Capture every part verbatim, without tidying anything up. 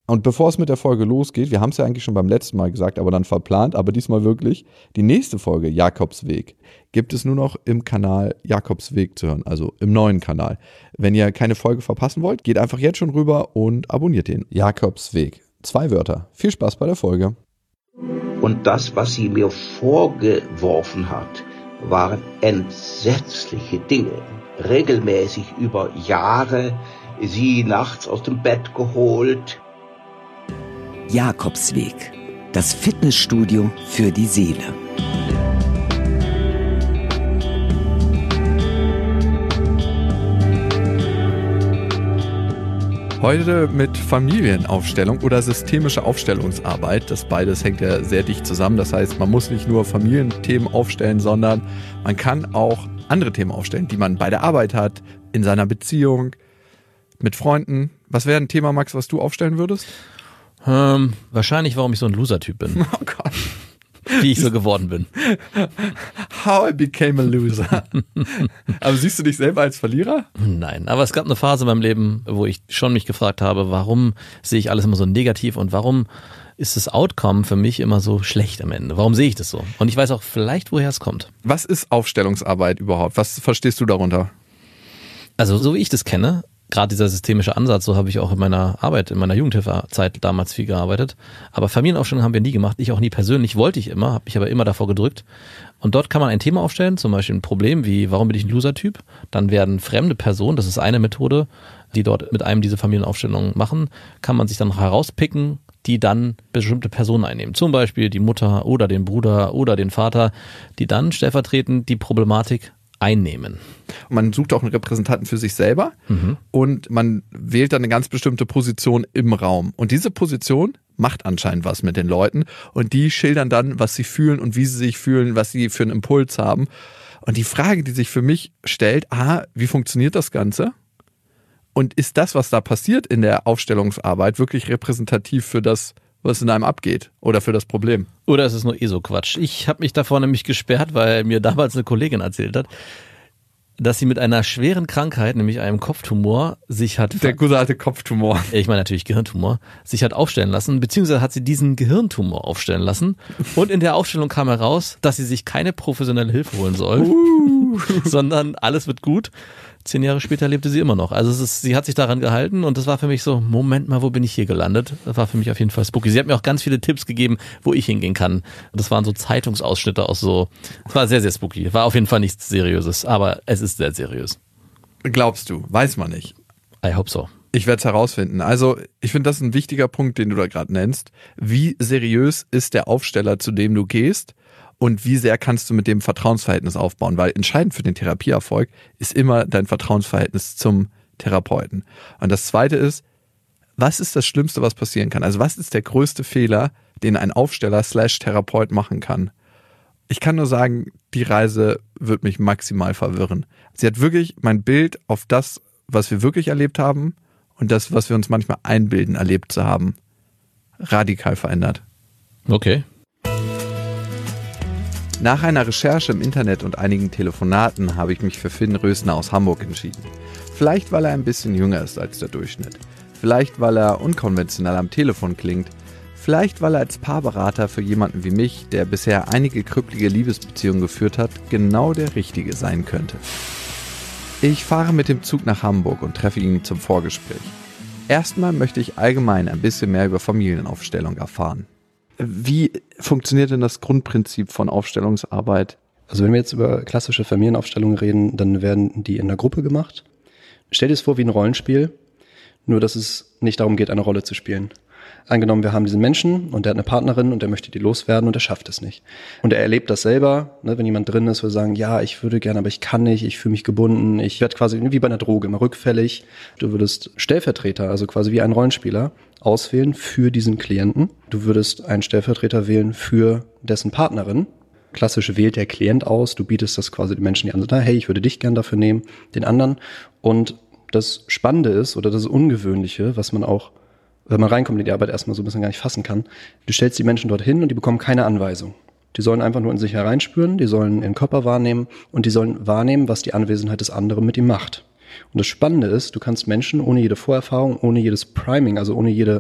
Und bevor es mit der Folge losgeht, wir haben es ja eigentlich schon beim letzten Mal gesagt, aber dann verplant, aber diesmal wirklich, die nächste Folge, Jakobsweg, gibt es nur noch im Kanal Jakobsweg zu hören, also im neuen Kanal. Wenn ihr keine Folge verpassen wollt, geht einfach jetzt schon rüber und abonniert den. Jakobsweg. Zwei Wörter. Viel Spaß bei der Folge. Und das, was sie mir vorgeworfen hat, waren entsetzliche Dinge. Regelmäßig über Jahre sie nachts aus dem Bett geholt. Jakobsweg, das Fitnessstudio für die Seele. Heute mit Familienaufstellung oder systemische Aufstellungsarbeit. Das beides hängt ja sehr dicht zusammen. Das heißt, man muss nicht nur Familienthemen aufstellen, sondern man kann auch andere Themen aufstellen, die man bei der Arbeit hat, in seiner Beziehung, mit Freunden. Was wäre ein Thema, Max, was du aufstellen würdest? Ähm, wahrscheinlich, warum ich so ein Loser-Typ bin. Oh Gott. Wie ich so geworden bin. How I became a loser. Aber siehst du dich selber als Verlierer? Nein, aber es gab eine Phase in meinem Leben, wo ich schon mich gefragt habe, warum sehe ich alles immer so negativ und warum ist das Outcome für mich immer so schlecht am Ende? Warum sehe ich das so? Und ich weiß auch vielleicht, woher es kommt. Was ist Aufstellungsarbeit überhaupt? Was verstehst du darunter? Also so wie ich das kenne, gerade dieser systemische Ansatz, so habe ich auch in meiner Arbeit, in meiner Jugendhilfezeit damals viel gearbeitet. Aber Familienaufstellungen haben wir nie gemacht, ich auch nie persönlich, wollte ich immer, habe mich aber immer davor gedrückt. Und dort kann man ein Thema aufstellen, zum Beispiel ein Problem wie, warum bin ich ein Loser-Typ? Dann werden fremde Personen, das ist eine Methode, die dort mit einem diese Familienaufstellung machen, kann man sich dann herauspicken, die dann bestimmte Personen einnehmen. Zum Beispiel die Mutter oder den Bruder oder den Vater, die dann stellvertretend die Problematik einnehmen. Man sucht auch einen Repräsentanten für sich selber mhm. und man wählt dann eine ganz bestimmte Position im Raum. Und diese Position macht anscheinend was mit den Leuten und die schildern dann, was sie fühlen und wie sie sich fühlen, was sie für einen Impuls haben. Und die Frage, die sich für mich stellt, aha, wie funktioniert das Ganze? Und ist das, was da passiert in der Aufstellungsarbeit, wirklich repräsentativ für das, was in einem abgeht oder für das Problem? Oder ist es nur eh so Quatsch? Ich habe mich davor nämlich gesperrt, weil mir damals eine Kollegin erzählt hat, dass sie mit einer schweren Krankheit, nämlich einem Kopftumor, sich hat... Der gute alte Kopftumor. Ich meine natürlich Gehirntumor, sich hat aufstellen lassen, beziehungsweise hat sie diesen Gehirntumor aufstellen lassen. Und in der Aufstellung kam heraus, dass sie sich keine professionelle Hilfe holen soll, uh. sondern alles wird gut. Zehn Jahre später lebte sie immer noch. Also es ist, sie hat sich daran gehalten und das war für mich so, Moment mal, wo bin ich hier gelandet? Das war für mich auf jeden Fall spooky. Sie hat mir auch ganz viele Tipps gegeben, wo ich hingehen kann. Das waren so Zeitungsausschnitte aus so, es war sehr, sehr spooky. War auf jeden Fall nichts Seriöses, aber es ist sehr seriös. Glaubst du? Weiß man nicht. I hope so. Ich werde es herausfinden. Also ich finde, das ist ein wichtiger Punkt, den du da gerade nennst. Wie seriös ist der Aufsteller, zu dem du gehst? Und wie sehr kannst du mit dem Vertrauensverhältnis aufbauen? Weil entscheidend für den Therapieerfolg ist immer dein Vertrauensverhältnis zum Therapeuten. Und das Zweite ist, was ist das Schlimmste, was passieren kann? Also was ist der größte Fehler, den ein Aufsteller slash Therapeut machen kann? Ich kann nur sagen, die Reise wird mich maximal verwirren. Sie hat wirklich mein Bild auf das, was wir wirklich erlebt haben und das, was wir uns manchmal einbilden, erlebt zu haben, radikal verändert. Okay. Nach einer Recherche im Internet und einigen Telefonaten habe ich mich für Finn Rösner aus Hamburg entschieden. Vielleicht, weil er ein bisschen jünger ist als der Durchschnitt. Vielleicht, weil er unkonventionell am Telefon klingt. Vielleicht, weil er als Paarberater für jemanden wie mich, der bisher einige krüppelige Liebesbeziehungen geführt hat, genau der Richtige sein könnte. Ich fahre mit dem Zug nach Hamburg und treffe ihn zum Vorgespräch. Erstmal möchte ich allgemein ein bisschen mehr über Familienaufstellung erfahren. Wie funktioniert denn das Grundprinzip von Aufstellungsarbeit? Also wenn wir jetzt über klassische Familienaufstellungen reden, dann werden die in der Gruppe gemacht. Stell dir es vor wie ein Rollenspiel, nur dass es nicht darum geht, eine Rolle zu spielen. Angenommen, wir haben diesen Menschen und der hat eine Partnerin und der möchte die loswerden und er schafft es nicht. Und er erlebt das selber, ne, wenn jemand drin ist, würde sagen, ja, ich würde gerne, aber ich kann nicht, ich fühle mich gebunden, ich werde quasi wie bei einer Droge, immer rückfällig. Du würdest Stellvertreter, also quasi wie ein Rollenspieler, auswählen für diesen Klienten. Du würdest einen Stellvertreter wählen für dessen Partnerin. Klassisch wählt der Klient aus, du bietest das quasi den Menschen, die anderen, hey, ich würde dich gern dafür nehmen, den anderen. Und das Spannende ist, oder das Ungewöhnliche, was man auch, wenn man reinkommt in die Arbeit, erstmal so ein bisschen gar nicht fassen kann, du stellst die Menschen dorthin und die bekommen keine Anweisung. Die sollen einfach nur in sich hereinspüren, die sollen ihren Körper wahrnehmen und die sollen wahrnehmen, was die Anwesenheit des anderen mit ihm macht. Und das Spannende ist, du kannst Menschen ohne jede Vorerfahrung, ohne jedes Priming, also ohne jede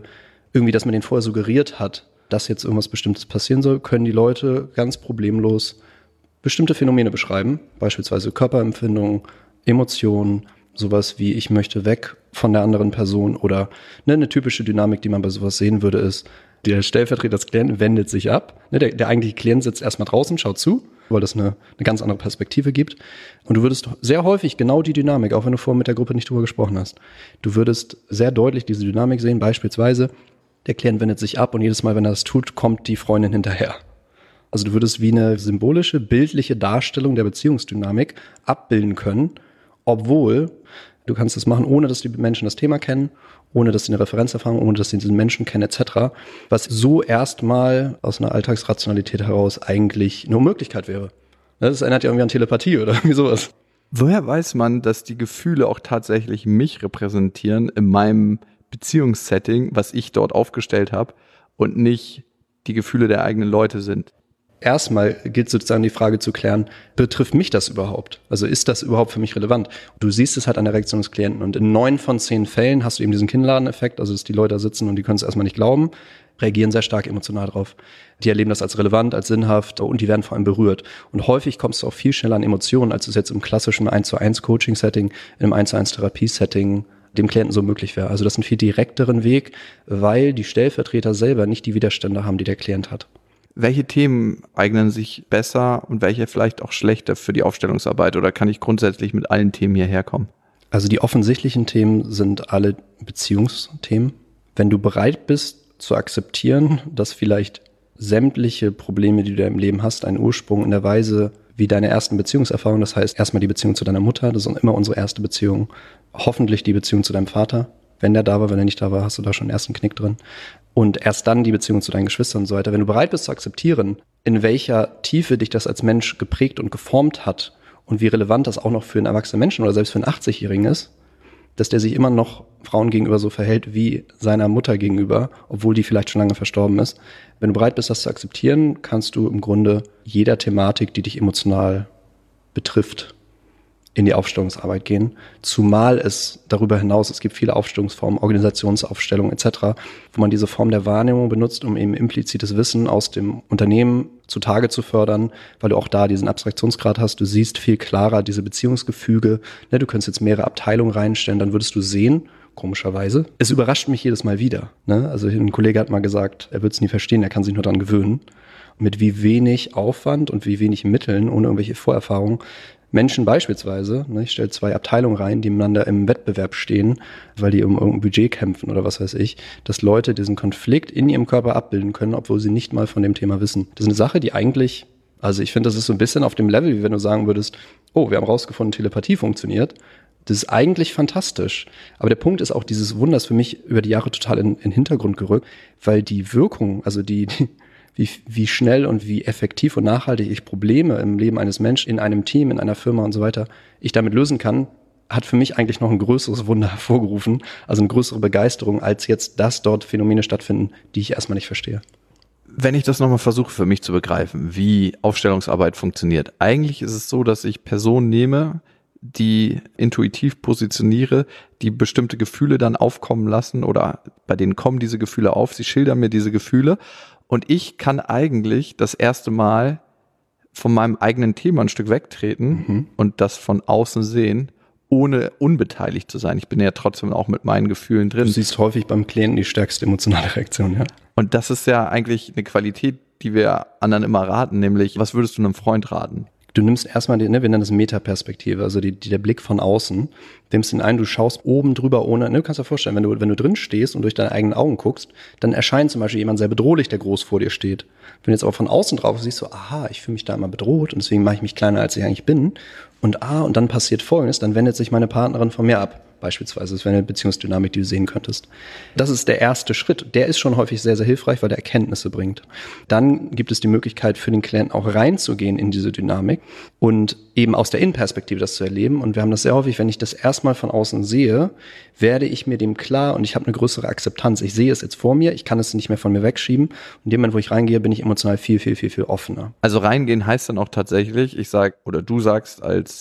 irgendwie, dass man denen vorher suggeriert hat, dass jetzt irgendwas Bestimmtes passieren soll, können die Leute ganz problemlos bestimmte Phänomene beschreiben, beispielsweise Körperempfindungen, Emotionen, sowas wie ich möchte weg von der anderen Person oder ne, eine typische Dynamik, die man bei sowas sehen würde, ist, der Stellvertreter des Klienten wendet sich ab, ne, der, der eigentliche Klient sitzt erstmal draußen, schaut zu, weil das eine, eine ganz andere Perspektive gibt und du würdest sehr häufig genau die Dynamik, auch wenn du vorher mit der Gruppe nicht drüber gesprochen hast, du würdest sehr deutlich diese Dynamik sehen, beispielsweise der Klient wendet sich ab und jedes Mal, wenn er das tut, kommt die Freundin hinterher. Also du würdest wie eine symbolische, bildliche Darstellung der Beziehungsdynamik abbilden können, obwohl du kannst das machen, ohne dass die Menschen das Thema kennen, ohne dass sie eine Referenzerfahrung, ohne dass sie diesen Menschen kennen et cetera, was so erstmal aus einer Alltagsrationalität heraus eigentlich eine Unmöglichkeit wäre. Das erinnert ja irgendwie an Telepathie oder irgendwie sowas. Woher weiß man, dass die Gefühle auch tatsächlich mich repräsentieren in meinem Beziehungssetting, was ich dort aufgestellt habe und nicht die Gefühle der eigenen Leute sind? Erstmal gilt sozusagen die Frage zu klären, betrifft mich das überhaupt? Also ist das überhaupt für mich relevant? Du siehst es halt an der Reaktion des Klienten und in neun von zehn Fällen hast du eben diesen Kinnladeneffekt, also dass die Leute da sitzen und die können es erstmal nicht glauben, reagieren sehr stark emotional drauf. Die erleben das als relevant, als sinnhaft und die werden vor allem berührt. Und häufig kommst du auch viel schneller an Emotionen, als es jetzt im klassischen eins zu eins Coaching-Setting, in einem eins zu eins Therapie-Setting dem Klienten so möglich wäre. Also das ist ein viel direkteren Weg, weil die Stellvertreter selber nicht die Widerstände haben, die der Klient hat. Welche Themen eignen sich besser und welche vielleicht auch schlechter für die Aufstellungsarbeit? Oder kann ich grundsätzlich mit allen Themen hierher kommen? Also die offensichtlichen Themen sind alle Beziehungsthemen. Wenn du bereit bist zu akzeptieren, dass vielleicht sämtliche Probleme, die du im Leben hast, einen Ursprung in der Weise wie deine ersten Beziehungserfahrungen, das heißt erstmal die Beziehung zu deiner Mutter, das ist immer unsere erste Beziehung, hoffentlich die Beziehung zu deinem Vater. Wenn der da war, wenn er nicht da war, hast du da schon einen ersten Knick drin. Und erst dann die Beziehung zu deinen Geschwistern und so weiter. Wenn du bereit bist zu akzeptieren, in welcher Tiefe dich das als Mensch geprägt und geformt hat und wie relevant das auch noch für einen erwachsenen Menschen oder selbst für einen achtzigjährigen ist, dass der sich immer noch Frauen gegenüber so verhält wie seiner Mutter gegenüber, obwohl die vielleicht schon lange verstorben ist. Wenn du bereit bist, das zu akzeptieren, kannst du im Grunde jeder Thematik, die dich emotional betrifft, in die Aufstellungsarbeit gehen, zumal es darüber hinaus, es gibt viele Aufstellungsformen, Organisationsaufstellungen et cetera, wo man diese Form der Wahrnehmung benutzt, um eben implizites Wissen aus dem Unternehmen zutage zu fördern, weil du auch da diesen Abstraktionsgrad hast, du siehst viel klarer diese Beziehungsgefüge, ne, du könntest jetzt mehrere Abteilungen reinstellen, dann würdest du sehen, komischerweise, es überrascht mich jedes Mal wieder. Ne? Also ein Kollege hat mal gesagt, er wird es nie verstehen, er kann sich nur daran gewöhnen, mit wie wenig Aufwand und wie wenig Mitteln, ohne irgendwelche Vorerfahrungen, Menschen beispielsweise, ne, ich stelle zwei Abteilungen rein, die miteinander im Wettbewerb stehen, weil die um irgendein Budget kämpfen oder was weiß ich, dass Leute diesen Konflikt in ihrem Körper abbilden können, obwohl sie nicht mal von dem Thema wissen. Das ist eine Sache, die eigentlich, also ich finde, das ist so ein bisschen auf dem Level, wie wenn du sagen würdest, oh, wir haben rausgefunden, Telepathie funktioniert. Das ist eigentlich fantastisch. Aber der Punkt ist auch, dieses Wunder ist für mich über die Jahre total in, in den Hintergrund gerückt, weil die Wirkung, also die, die Wie, wie schnell und wie effektiv und nachhaltig ich Probleme im Leben eines Menschen, in einem Team, in einer Firma und so weiter, ich damit lösen kann, hat für mich eigentlich noch ein größeres Wunder hervorgerufen, also eine größere Begeisterung, als jetzt, dass dort Phänomene stattfinden, die ich erstmal nicht verstehe. Wenn ich das nochmal versuche für mich zu begreifen, wie Aufstellungsarbeit funktioniert. Eigentlich ist es so, dass ich Personen nehme, die intuitiv positioniere, die bestimmte Gefühle dann aufkommen lassen oder bei denen kommen diese Gefühle auf, sie schildern mir diese Gefühle. Und ich kann eigentlich das erste Mal von meinem eigenen Thema ein Stück wegtreten mhm. und das von außen sehen, ohne unbeteiligt zu sein. Ich bin ja trotzdem auch mit meinen Gefühlen drin. Du siehst häufig beim Klienten die stärkste emotionale Reaktion, ja. Und das ist ja eigentlich eine Qualität, die wir anderen immer raten, nämlich, was würdest du einem Freund raten? Du nimmst erstmal, die, ne, wir nennen das Metaperspektive, also die, die, der Blick von außen, nimmst den ein, du schaust oben drüber ohne, ne, du kannst dir vorstellen, wenn du, wenn du drin stehst und durch deine eigenen Augen guckst, dann erscheint zum Beispiel jemand sehr bedrohlich, der groß vor dir steht. Wenn du jetzt aber von außen drauf siehst, so, aha, ich fühle mich da immer bedroht und deswegen mache ich mich kleiner, als ich eigentlich bin. Und ah, und dann passiert Folgendes, dann wendet sich meine Partnerin von mir ab. Beispielsweise, das wäre eine Beziehungsdynamik, die du sehen könntest. Das ist der erste Schritt. Der ist schon häufig sehr, sehr hilfreich, weil der Erkenntnisse bringt. Dann gibt es die Möglichkeit für den Klienten auch reinzugehen in diese Dynamik und eben aus der Innenperspektive das zu erleben. Und wir haben das sehr häufig, wenn ich das erstmal von außen sehe, werde ich mir dem klar und ich habe eine größere Akzeptanz. Ich sehe es jetzt vor mir, ich kann es nicht mehr von mir wegschieben. Und in dem Moment, wo ich reingehe, bin ich emotional viel, viel, viel, viel offener. Also reingehen heißt dann auch tatsächlich, ich sag, oder du sagst als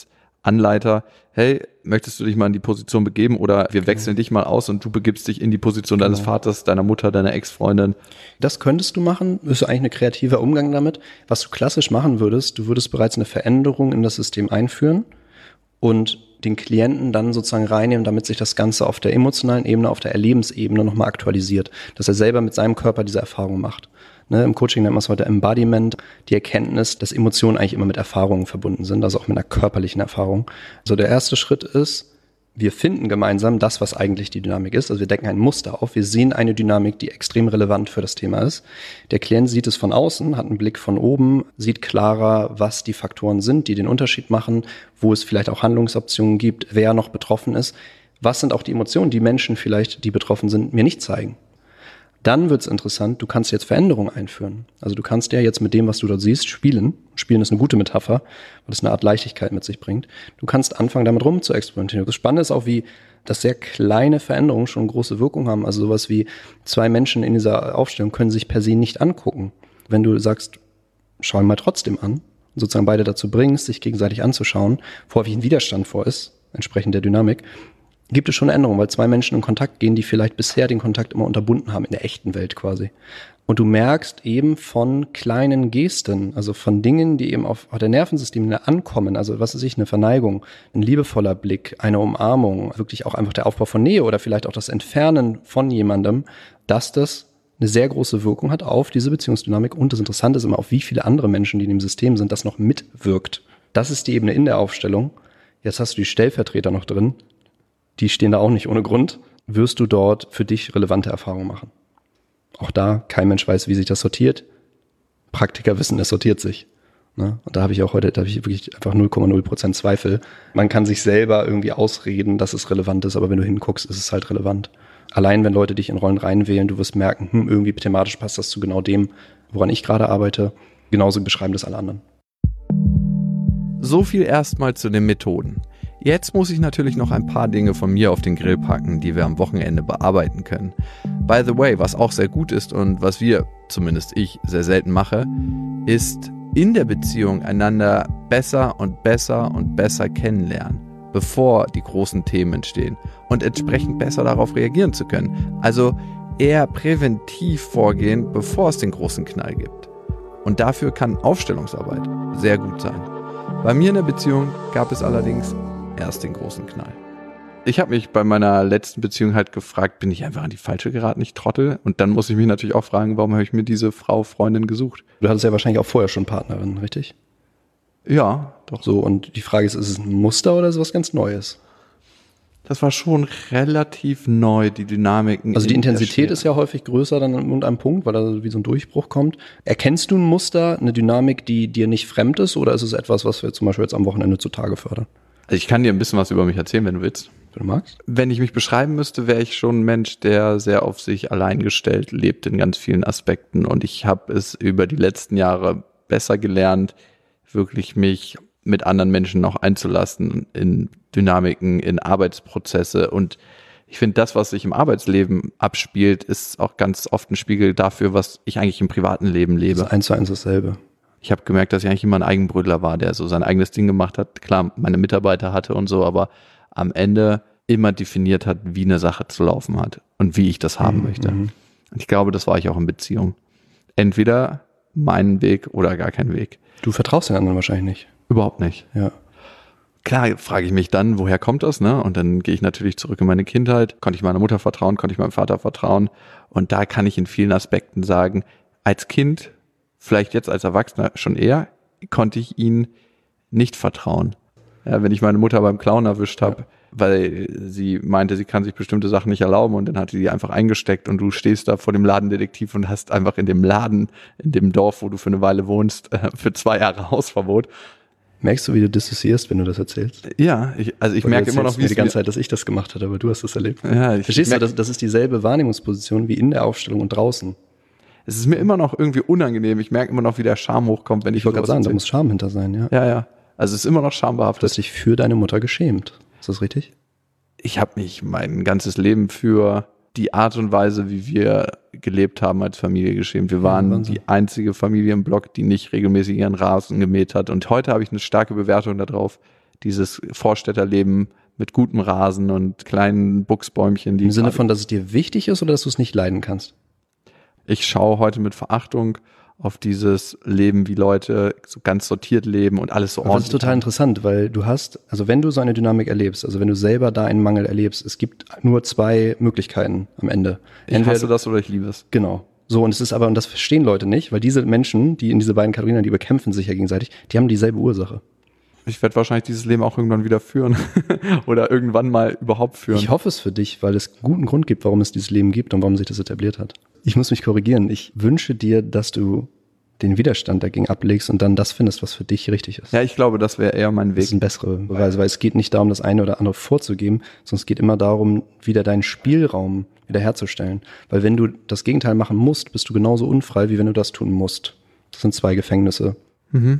Anleiter, hey, möchtest du dich mal in die Position begeben oder wir wechseln dich mal aus und du begibst dich in die Position deines Genau. Vaters, deiner Mutter, deiner Ex-Freundin. Das könntest du machen, ist eigentlich ein kreativer Umgang damit. Was du klassisch machen würdest, du würdest bereits eine Veränderung in das System einführen und den Klienten dann sozusagen reinnehmen, damit sich das Ganze auf der emotionalen Ebene, auf der Erlebensebene nochmal aktualisiert, dass er selber mit seinem Körper diese Erfahrung macht. Ne, im Coaching nennt man es heute Embodiment, die Erkenntnis, dass Emotionen eigentlich immer mit Erfahrungen verbunden sind, also auch mit einer körperlichen Erfahrung. Also der erste Schritt ist, wir finden gemeinsam das, was eigentlich die Dynamik ist. Also wir decken ein Muster auf. Wir sehen eine Dynamik, die extrem relevant für das Thema ist. Der Klient sieht es von außen, hat einen Blick von oben, sieht klarer, was die Faktoren sind, die den Unterschied machen, wo es vielleicht auch Handlungsoptionen gibt, wer noch betroffen ist. Was sind auch die Emotionen, die Menschen vielleicht, die betroffen sind, mir nicht zeigen. Dann wird's interessant, du kannst jetzt Veränderungen einführen. Also du kannst ja jetzt mit dem, was du dort siehst, spielen. Spielen ist eine gute Metapher, weil es eine Art Leichtigkeit mit sich bringt. Du kannst anfangen, damit rum zu experimentieren. Das Spannende ist auch, wie dass sehr kleine Veränderungen schon große Wirkung haben. Also sowas wie zwei Menschen in dieser Aufstellung können sich per se nicht angucken. Wenn du sagst, schau ihn mal trotzdem an, und sozusagen beide dazu bringst, sich gegenseitig anzuschauen, wo häufig ein Widerstand vor ist, entsprechend der Dynamik, gibt es schon Änderungen, weil zwei Menschen in Kontakt gehen, die vielleicht bisher den Kontakt immer unterbunden haben, in der echten Welt quasi. Und du merkst eben von kleinen Gesten, also von Dingen, die eben auf, auf der Nervensystemebene ankommen, also was ist ich, eine Verneigung, ein liebevoller Blick, eine Umarmung, wirklich auch einfach der Aufbau von Nähe oder vielleicht auch das Entfernen von jemandem, dass das eine sehr große Wirkung hat auf diese Beziehungsdynamik. Und das Interessante ist immer, auf wie viele andere Menschen, die in dem System sind, das noch mitwirkt. Das ist die Ebene in der Aufstellung. Jetzt hast du die Stellvertreter noch drin. Die stehen da auch nicht ohne Grund, wirst du dort für dich relevante Erfahrungen machen. Auch da, kein Mensch weiß, wie sich das sortiert. Praktiker wissen, es sortiert sich. Ne? Und da habe ich auch heute, da habe ich wirklich einfach null Komma null Prozent Zweifel. Man kann sich selber irgendwie ausreden, dass es relevant ist, aber wenn du hinguckst, ist es halt relevant. Allein wenn Leute dich in Rollen reinwählen, du wirst merken, hm, irgendwie thematisch passt das zu genau dem, woran ich gerade arbeite. Genauso beschreiben das alle anderen. So viel erstmal zu den Methoden. Jetzt muss ich natürlich noch ein paar Dinge von mir auf den Grill packen, die wir am Wochenende bearbeiten können. By the way, was auch sehr gut ist und was wir, zumindest ich, sehr selten mache, ist in der Beziehung einander besser und besser und besser kennenlernen, bevor die großen Themen entstehen und entsprechend besser darauf reagieren zu können. Also eher präventiv vorgehen, bevor es den großen Knall gibt. Und dafür kann Aufstellungsarbeit sehr gut sein. Bei mir in der Beziehung gab es allerdings erst den großen Knall. Ich habe mich bei meiner letzten Beziehung halt gefragt, bin ich einfach an die falsche geraten, ich Trottel? Und dann muss ich mich natürlich auch fragen, warum habe ich mir diese Frau, Freundin gesucht? Du hattest ja wahrscheinlich auch vorher schon Partnerin, richtig? Ja, doch. So, und die Frage ist, ist es ein Muster oder ist es was ganz Neues? Das war schon relativ neu, die Dynamiken. Also die in der Intensität Schwere. ist ja häufig größer dann an irgendeinem Punkt, weil da wie so ein Durchbruch kommt. Erkennst du ein Muster, eine Dynamik, die dir nicht fremd ist, oder ist es etwas, was wir zum Beispiel jetzt am Wochenende zutage fördern? Also ich kann dir ein bisschen was über mich erzählen, wenn du willst. Wenn du magst. Wenn ich mich beschreiben müsste, wäre ich schon ein Mensch, der sehr auf sich allein gestellt lebt in ganz vielen Aspekten. Und ich habe es über die letzten Jahre besser gelernt, wirklich mich mit anderen Menschen auch einzulassen in Dynamiken, in Arbeitsprozesse. Und ich finde, das, was sich im Arbeitsleben abspielt, ist auch ganz oft ein Spiegel dafür, was ich eigentlich im privaten Leben lebe. Das ist eins zu eins dasselbe. Ich habe gemerkt, dass ich eigentlich immer ein Eigenbrötler war, der so sein eigenes Ding gemacht hat. Klar, meine Mitarbeiter hatte und so, aber am Ende immer definiert hat, wie eine Sache zu laufen hat und wie ich das haben Mhm. möchte. Und ich glaube, das war ich auch in Beziehung. Entweder meinen Weg oder gar keinen Weg. Du vertraust den anderen wahrscheinlich nicht. Überhaupt nicht. Ja. Klar frage ich mich dann, woher kommt das, ne? Und dann gehe ich natürlich zurück in meine Kindheit. Konnte ich meiner Mutter vertrauen, konnte ich meinem Vater vertrauen. Und da kann ich in vielen Aspekten sagen, als Kind, vielleicht jetzt als Erwachsener schon eher, konnte ich ihnen nicht vertrauen. Ja, wenn ich meine Mutter beim Clown erwischt habe, ja. weil sie meinte, sie kann sich bestimmte Sachen nicht erlauben und dann hat sie die einfach eingesteckt und du stehst da vor dem Ladendetektiv und hast einfach in dem Laden, in dem Dorf, wo du für eine Weile wohnst, für zwei Jahre Hausverbot. Merkst du, wie du dissoziierst, wenn du das erzählst? Ja, ich, also ich Weil merke du immer noch, wie mir es die ganze Zeit, dass ich das gemacht habe, aber du hast das erlebt. Ja, ich Verstehst merk, du, das, das ist dieselbe Wahrnehmungsposition wie in der Aufstellung und draußen. Es ist mir immer noch irgendwie unangenehm. Ich merke immer noch, wie der Scham hochkommt, wenn ich Ich wollte gerade sagen, da erzähle. muss Scham hinter sein, ja. Ja, ja. Also es ist immer noch Du schambehaftet. hast dich für deine Mutter geschämt. Ist das richtig? Ich habe mich mein ganzes Leben für die Art und Weise, wie wir gelebt haben als Familie geschämt. Wir waren Wahnsinn. die einzige Familie im Block, die nicht regelmäßig ihren Rasen gemäht hat. Und heute habe ich eine starke Bewertung darauf, dieses Vorstädterleben mit gutem Rasen und kleinen Buchsbäumchen. Die Im Sinne von, dass es dir wichtig ist oder dass du es nicht leiden kannst? Ich schaue heute mit Verachtung auf dieses Leben, wie Leute so ganz sortiert leben und alles so ordentlich. Das ist total interessant, weil du hast, also wenn du so eine Dynamik erlebst, also wenn du selber da einen Mangel erlebst, es gibt nur zwei Möglichkeiten am Ende. Ich hasse das oder ich liebe es. Genau. So, und es ist aber, und das verstehen Leute nicht, weil diese Menschen, die in diese beiden Kategorien, die bekämpfen sich ja gegenseitig, die haben dieselbe Ursache. Ich werde wahrscheinlich dieses Leben auch irgendwann wieder führen oder irgendwann mal überhaupt führen. Ich hoffe es für dich, weil es guten Grund gibt, warum es dieses Leben gibt und warum sich das etabliert hat. Ich muss mich korrigieren. Ich wünsche dir, dass du den Widerstand dagegen ablegst und dann das findest, was für dich richtig ist. Ja, ich glaube, das wäre eher mein Weg. Das ist eine bessere Weise, weil es geht nicht darum, das eine oder andere vorzugeben, sondern es geht immer darum, wieder deinen Spielraum wiederherzustellen. Weil wenn du das Gegenteil machen musst, bist du genauso unfrei, wie wenn du das tun musst. Das sind zwei Gefängnisse. Mhm.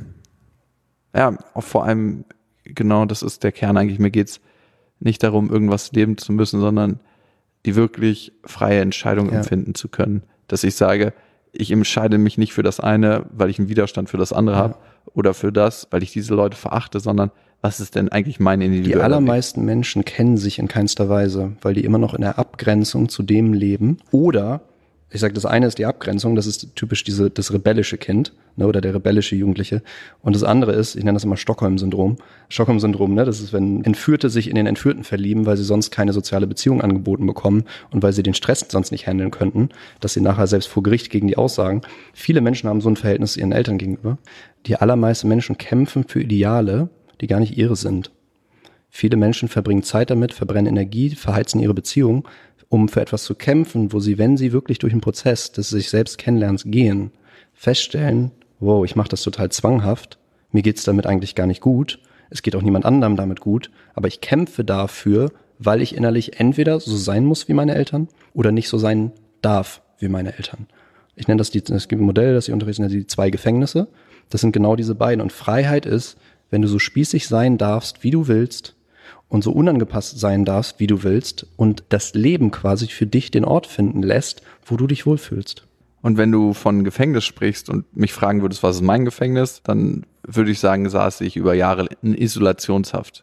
Ja, auch vor allem, genau, das ist der Kern eigentlich. Mir geht's nicht darum, irgendwas leben zu müssen, sondern die wirklich freie Entscheidung ja. empfinden zu können. Dass ich sage, ich entscheide mich nicht für das eine, weil ich einen Widerstand für das andere ja. habe oder für das, weil ich diese Leute verachte, sondern was ist denn eigentlich mein individueller Die allermeisten Weg? Menschen kennen sich in keinster Weise, weil die immer noch in der Abgrenzung zu dem leben. Oder, ich sage, das eine ist die Abgrenzung, das ist typisch diese das rebellische Kind, ne, oder der rebellische Jugendliche. Und das andere ist, ich nenne das immer Stockholm-Syndrom. Stockholm-Syndrom, ne, das ist, wenn Entführte sich in den Entführten verlieben, weil sie sonst keine soziale Beziehung angeboten bekommen und weil sie den Stress sonst nicht handeln könnten, dass sie nachher selbst vor Gericht gegen die aussagen. Viele Menschen haben so ein Verhältnis ihren Eltern gegenüber. Die allermeisten Menschen kämpfen für Ideale, die gar nicht ihre sind. Viele Menschen verbringen Zeit damit, verbrennen Energie, verheizen ihre Beziehung, um für etwas zu kämpfen, wo sie, wenn sie wirklich durch den Prozess des sich selbst Kennenlernens gehen, feststellen, wow, ich mache das total zwanghaft, mir geht's damit eigentlich gar nicht gut, es geht auch niemand anderem damit gut, aber ich kämpfe dafür, weil ich innerlich entweder so sein muss wie meine Eltern oder nicht so sein darf wie meine Eltern. Ich nenne das, die, es gibt ein Modell, das ich unterrichte, die zwei Gefängnisse. Das sind genau diese beiden. Und Freiheit ist, wenn du so spießig sein darfst, wie du willst und so unangepasst sein darfst, wie du willst und das Leben quasi für dich den Ort finden lässt, wo du dich wohlfühlst. Und wenn du von Gefängnis sprichst und mich fragen würdest, was ist mein Gefängnis, dann würde ich sagen, saß ich über Jahre in Isolationshaft.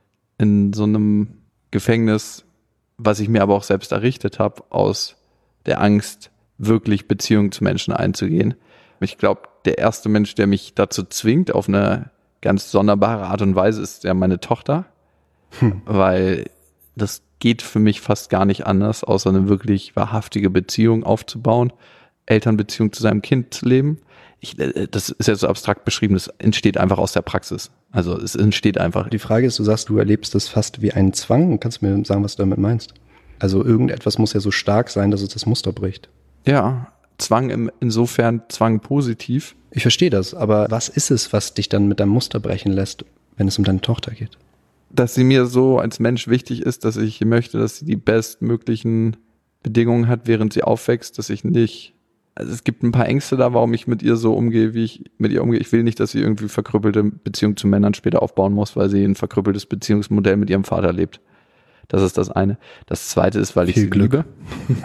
In so einem Gefängnis, was ich mir aber auch selbst errichtet habe, aus der Angst, wirklich Beziehungen zu Menschen einzugehen. Ich glaube, der erste Mensch, der mich dazu zwingt, auf eine ganz sonderbare Art und Weise, ist ja meine Tochter. Hm. Weil das geht für mich fast gar nicht anders, außer eine wirklich wahrhaftige Beziehung aufzubauen, Elternbeziehung zu seinem Kind zu leben. Ich, das ist ja so abstrakt beschrieben, das entsteht einfach aus der Praxis. Also es entsteht einfach. Die Frage ist, du sagst, du erlebst das fast wie einen Zwang. Kannst du mir sagen, was du damit meinst? Also irgendetwas muss ja so stark sein, dass es das Muster bricht. Ja, Zwang im, insofern Zwang positiv. Ich verstehe das, aber was ist es, was dich dann mit deinem Muster brechen lässt, wenn es um deine Tochter geht? Dass sie mir so als Mensch wichtig ist, dass ich möchte, dass sie die bestmöglichen Bedingungen hat, während sie aufwächst, dass ich nicht, also es gibt ein paar Ängste da, warum ich mit ihr so umgehe, wie ich mit ihr umgehe. Ich will nicht, dass sie irgendwie verkrüppelte Beziehungen zu Männern später aufbauen muss, weil sie ein verkrüppeltes Beziehungsmodell mit ihrem Vater lebt. Das ist das eine. Das zweite ist, weil ich Viel sie Glück. liebe.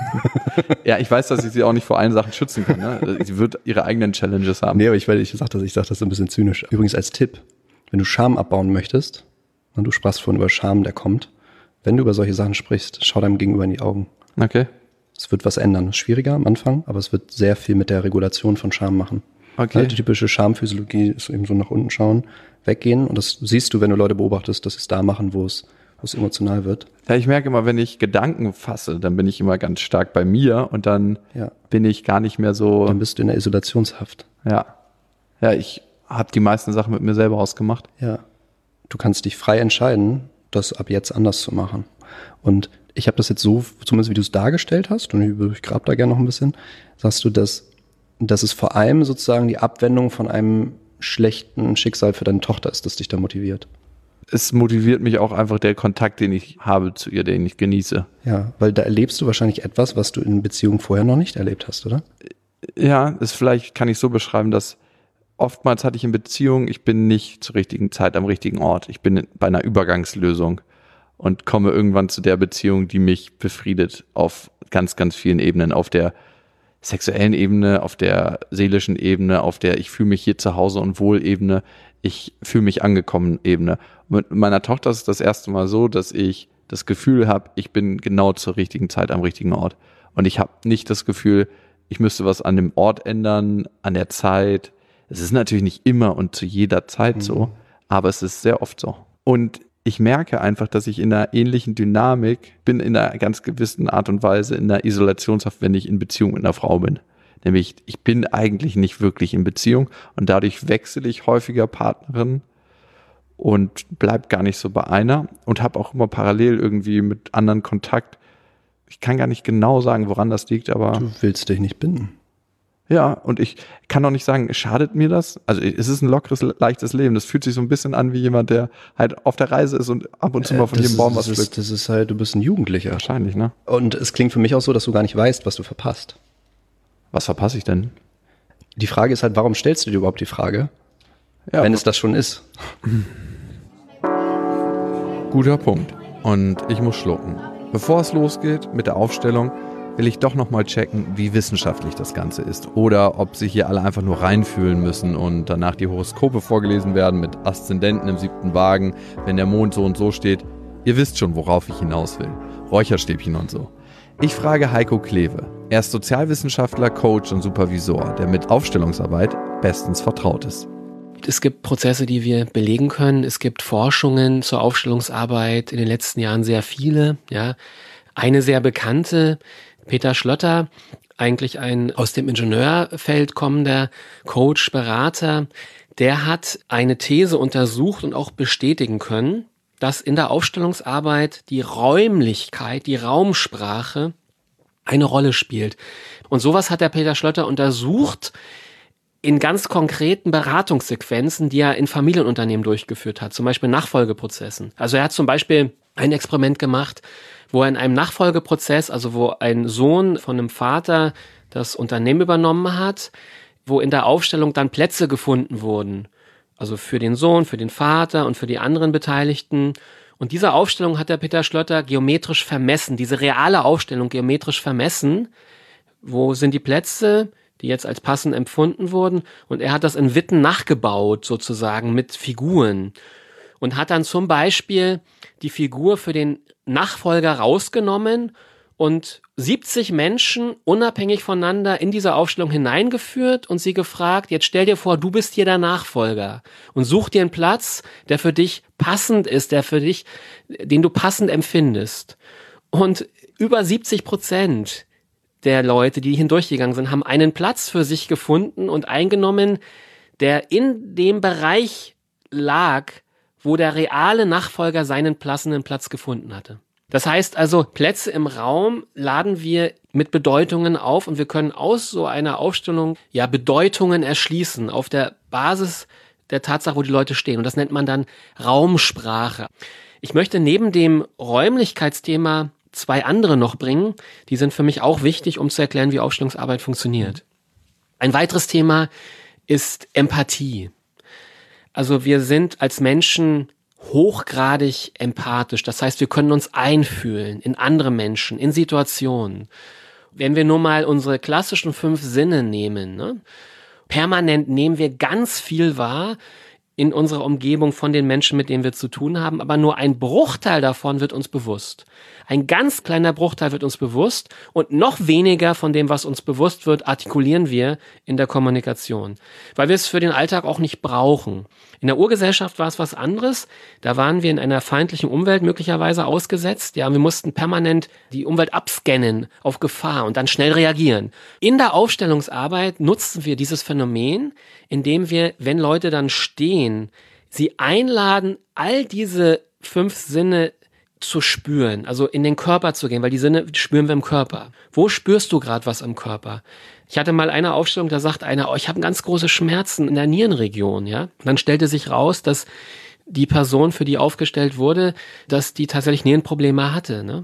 Ja, ich weiß, dass ich sie auch nicht vor allen Sachen schützen kann. Ne? Sie wird ihre eigenen Challenges haben. Nee, aber ich, ich sag das, ich sag das so ein bisschen zynisch. Übrigens als Tipp, wenn du Scham abbauen möchtest, und du sprachst vorhin über Scham, der kommt, wenn du über solche Sachen sprichst, schau deinem Gegenüber in die Augen. Okay. Es wird was ändern. Schwieriger am Anfang, aber es wird sehr viel mit der Regulation von Scham machen. Okay. Die typische Schamphysiologie ist eben so nach unten schauen, weggehen. Und das siehst du, wenn du Leute beobachtest, dass sie es da machen, wo es, wo es emotional wird. Ja, ich merke immer, wenn ich Gedanken fasse, dann bin ich immer ganz stark bei mir und dann ja. bin ich gar nicht mehr so. Dann bist du in der Isolationshaft. Ja. Ja, ich habe die meisten Sachen mit mir selber ausgemacht. Ja. Du kannst dich frei entscheiden, das ab jetzt anders zu machen. Und ich habe das jetzt so, zumindest wie du es dargestellt hast, und ich, ich grab da gerne noch ein bisschen, sagst du, dass, dass es vor allem sozusagen die Abwendung von einem schlechten Schicksal für deine Tochter ist, das dich da motiviert. Es motiviert mich auch einfach der Kontakt, den ich habe zu ihr, den ich genieße. Ja, weil da erlebst du wahrscheinlich etwas, was du in Beziehungen vorher noch nicht erlebt hast, oder? Ja, ist vielleicht kann ich so beschreiben, dass oftmals hatte ich in Beziehungen, ich bin nicht zur richtigen Zeit am richtigen Ort. Ich bin bei einer Übergangslösung und komme irgendwann zu der Beziehung, die mich befriedet auf ganz, ganz vielen Ebenen. Auf der sexuellen Ebene, auf der seelischen Ebene, auf der ich fühle mich hier zu Hause und wohl Ebene, ich fühle mich angekommen Ebene. Mit meiner Tochter ist es das erste Mal so, dass ich das Gefühl habe, ich bin genau zur richtigen Zeit am richtigen Ort. Und ich habe nicht das Gefühl, ich müsste was an dem Ort ändern, an der Zeit. Es ist natürlich nicht immer und zu jeder Zeit mhm. so, aber es ist sehr oft so. Und ich merke einfach, dass ich in einer ähnlichen Dynamik bin, in einer ganz gewissen Art und Weise in einer Isolationshaft, wenn ich in Beziehung mit einer Frau bin. Nämlich, ich bin eigentlich nicht wirklich in Beziehung und dadurch wechsle ich häufiger Partnerin und bleib gar nicht so bei einer und habe auch immer parallel irgendwie mit anderen Kontakt. Ich kann gar nicht genau sagen, woran das liegt, aber... Du willst dich nicht binden. Ja, und ich kann auch nicht sagen, schadet mir das? Also es ist ein lockeres, leichtes Leben. Das fühlt sich so ein bisschen an wie jemand, der halt auf der Reise ist und ab und zu mal von äh, jedem Baum was pflückt. pflückt. Das ist halt, du bist ein Jugendlicher. Wahrscheinlich, ne? Und es klingt für mich auch so, dass du gar nicht weißt, was du verpasst. Was verpasse ich denn? Die Frage ist halt, warum stellst du dir überhaupt die Frage, Ja, wenn es das schon ist? Guter Punkt. Und ich muss schlucken. Bevor es losgeht mit der Aufstellung, will ich doch nochmal checken, wie wissenschaftlich das Ganze ist. Oder ob sich hier alle einfach nur reinfühlen müssen und danach die Horoskope vorgelesen werden mit Aszendenten im siebten Wagen, wenn der Mond so und so steht. Ihr wisst schon, worauf ich hinaus will. Räucherstäbchen und so. Ich frage Heiko Kleve. Er ist Sozialwissenschaftler, Coach und Supervisor, der mit Aufstellungsarbeit bestens vertraut ist. Es gibt Prozesse, die wir belegen können. Es gibt Forschungen zur Aufstellungsarbeit in den letzten Jahren sehr viele. Ja, eine sehr bekannte, Peter Schlötter, eigentlich ein aus dem Ingenieurfeld kommender Coach, Berater, der hat eine These untersucht und auch bestätigen können, dass in der Aufstellungsarbeit die Räumlichkeit, die Raumsprache eine Rolle spielt. Und sowas hat der Peter Schlötter untersucht in ganz konkreten Beratungssequenzen, die er in Familienunternehmen durchgeführt hat, zum Beispiel Nachfolgeprozessen. Also er hat zum Beispiel ein Experiment gemacht, wo er in einem Nachfolgeprozess, also wo ein Sohn von einem Vater das Unternehmen übernommen hat, wo in der Aufstellung dann Plätze gefunden wurden. Also für den Sohn, für den Vater und für die anderen Beteiligten. Und diese Aufstellung hat der Peter Schlötter geometrisch vermessen, diese reale Aufstellung geometrisch vermessen. Wo sind die Plätze, die jetzt als passend empfunden wurden? Und er hat das in Witten nachgebaut, sozusagen, mit Figuren. Und hat dann zum Beispiel die Figur für den Nachfolger rausgenommen und siebzig Menschen unabhängig voneinander in diese Aufstellung hineingeführt und sie gefragt, jetzt stell dir vor, du bist hier der Nachfolger und such dir einen Platz, der für dich passend ist, der für dich, den du passend empfindest. Und über siebzig Prozent der Leute, die hindurchgegangen sind, haben einen Platz für sich gefunden und eingenommen, der in dem Bereich lag, wo der reale Nachfolger seinen passenden Platz gefunden hatte. Das heißt also, Plätze im Raum laden wir mit Bedeutungen auf und wir können aus so einer Aufstellung ja Bedeutungen erschließen auf der Basis der Tatsache, wo die Leute stehen. Und das nennt man dann Raumsprache. Ich möchte neben dem Räumlichkeitsthema zwei andere noch bringen. Die sind für mich auch wichtig, um zu erklären, wie Aufstellungsarbeit funktioniert. Ein weiteres Thema ist Empathie. Also wir sind als Menschen hochgradig empathisch. Das heißt, wir können uns einfühlen in andere Menschen, in Situationen. Wenn wir nur mal unsere klassischen fünf Sinne nehmen, ne? Permanent nehmen wir ganz viel wahr in unserer Umgebung von den Menschen, mit denen wir zu tun haben, aber nur ein Bruchteil davon wird uns bewusst. Ein ganz kleiner Bruchteil wird uns bewusst und noch weniger von dem, was uns bewusst wird, artikulieren wir in der Kommunikation, weil wir es für den Alltag auch nicht brauchen. In der Urgesellschaft war es was anderes. Da waren wir in einer feindlichen Umwelt möglicherweise ausgesetzt. Ja, wir mussten permanent die Umwelt abscannen auf Gefahr und dann schnell reagieren. In der Aufstellungsarbeit nutzen wir dieses Phänomen, indem wir, wenn Leute dann stehen, sie einladen, all diese fünf Sinne zu spüren, also in den Körper zu gehen, weil die Sinne spüren wir im Körper. Wo spürst du gerade was im Körper? Ich hatte mal eine Aufstellung, da sagt einer, oh, ich habe ganz große Schmerzen in der Nierenregion, ja. Und dann stellte sich raus, dass die Person, für die aufgestellt wurde, dass die tatsächlich Nierenprobleme hatte, ne?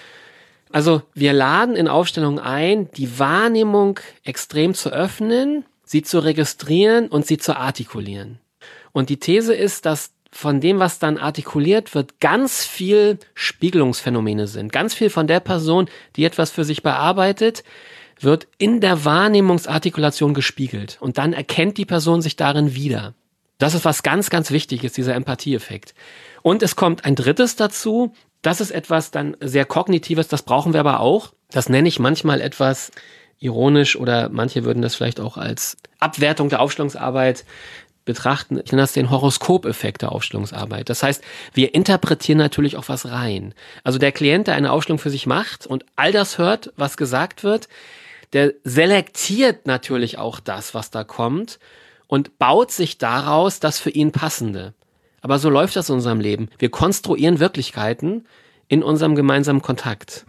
Also wir laden in Aufstellungen ein, die Wahrnehmung extrem zu öffnen, sie zu registrieren und sie zu artikulieren. Und die These ist, dass von dem, was dann artikuliert wird, ganz viel Spiegelungsphänomene sind. Ganz viel von der Person, die etwas für sich bearbeitet, wird in der Wahrnehmungsartikulation gespiegelt. Und dann erkennt die Person sich darin wieder. Das ist was ganz, ganz Wichtiges, dieser Empathieeffekt. Und es kommt ein drittes dazu. Das ist etwas dann sehr Kognitives, das brauchen wir aber auch. Das nenne ich manchmal etwas ironisch oder manche würden das vielleicht auch als Abwertung der Aufstellungsarbeit betrachten. Ich nenne das den Horoskopeffekt der Aufstellungsarbeit. Das heißt, wir interpretieren natürlich auch was rein. Also der Klient, der eine Aufstellung für sich macht und all das hört, was gesagt wird, der selektiert natürlich auch das, was da kommt und baut sich daraus das für ihn Passende. Aber so läuft das in unserem Leben. Wir konstruieren Wirklichkeiten in unserem gemeinsamen Kontakt.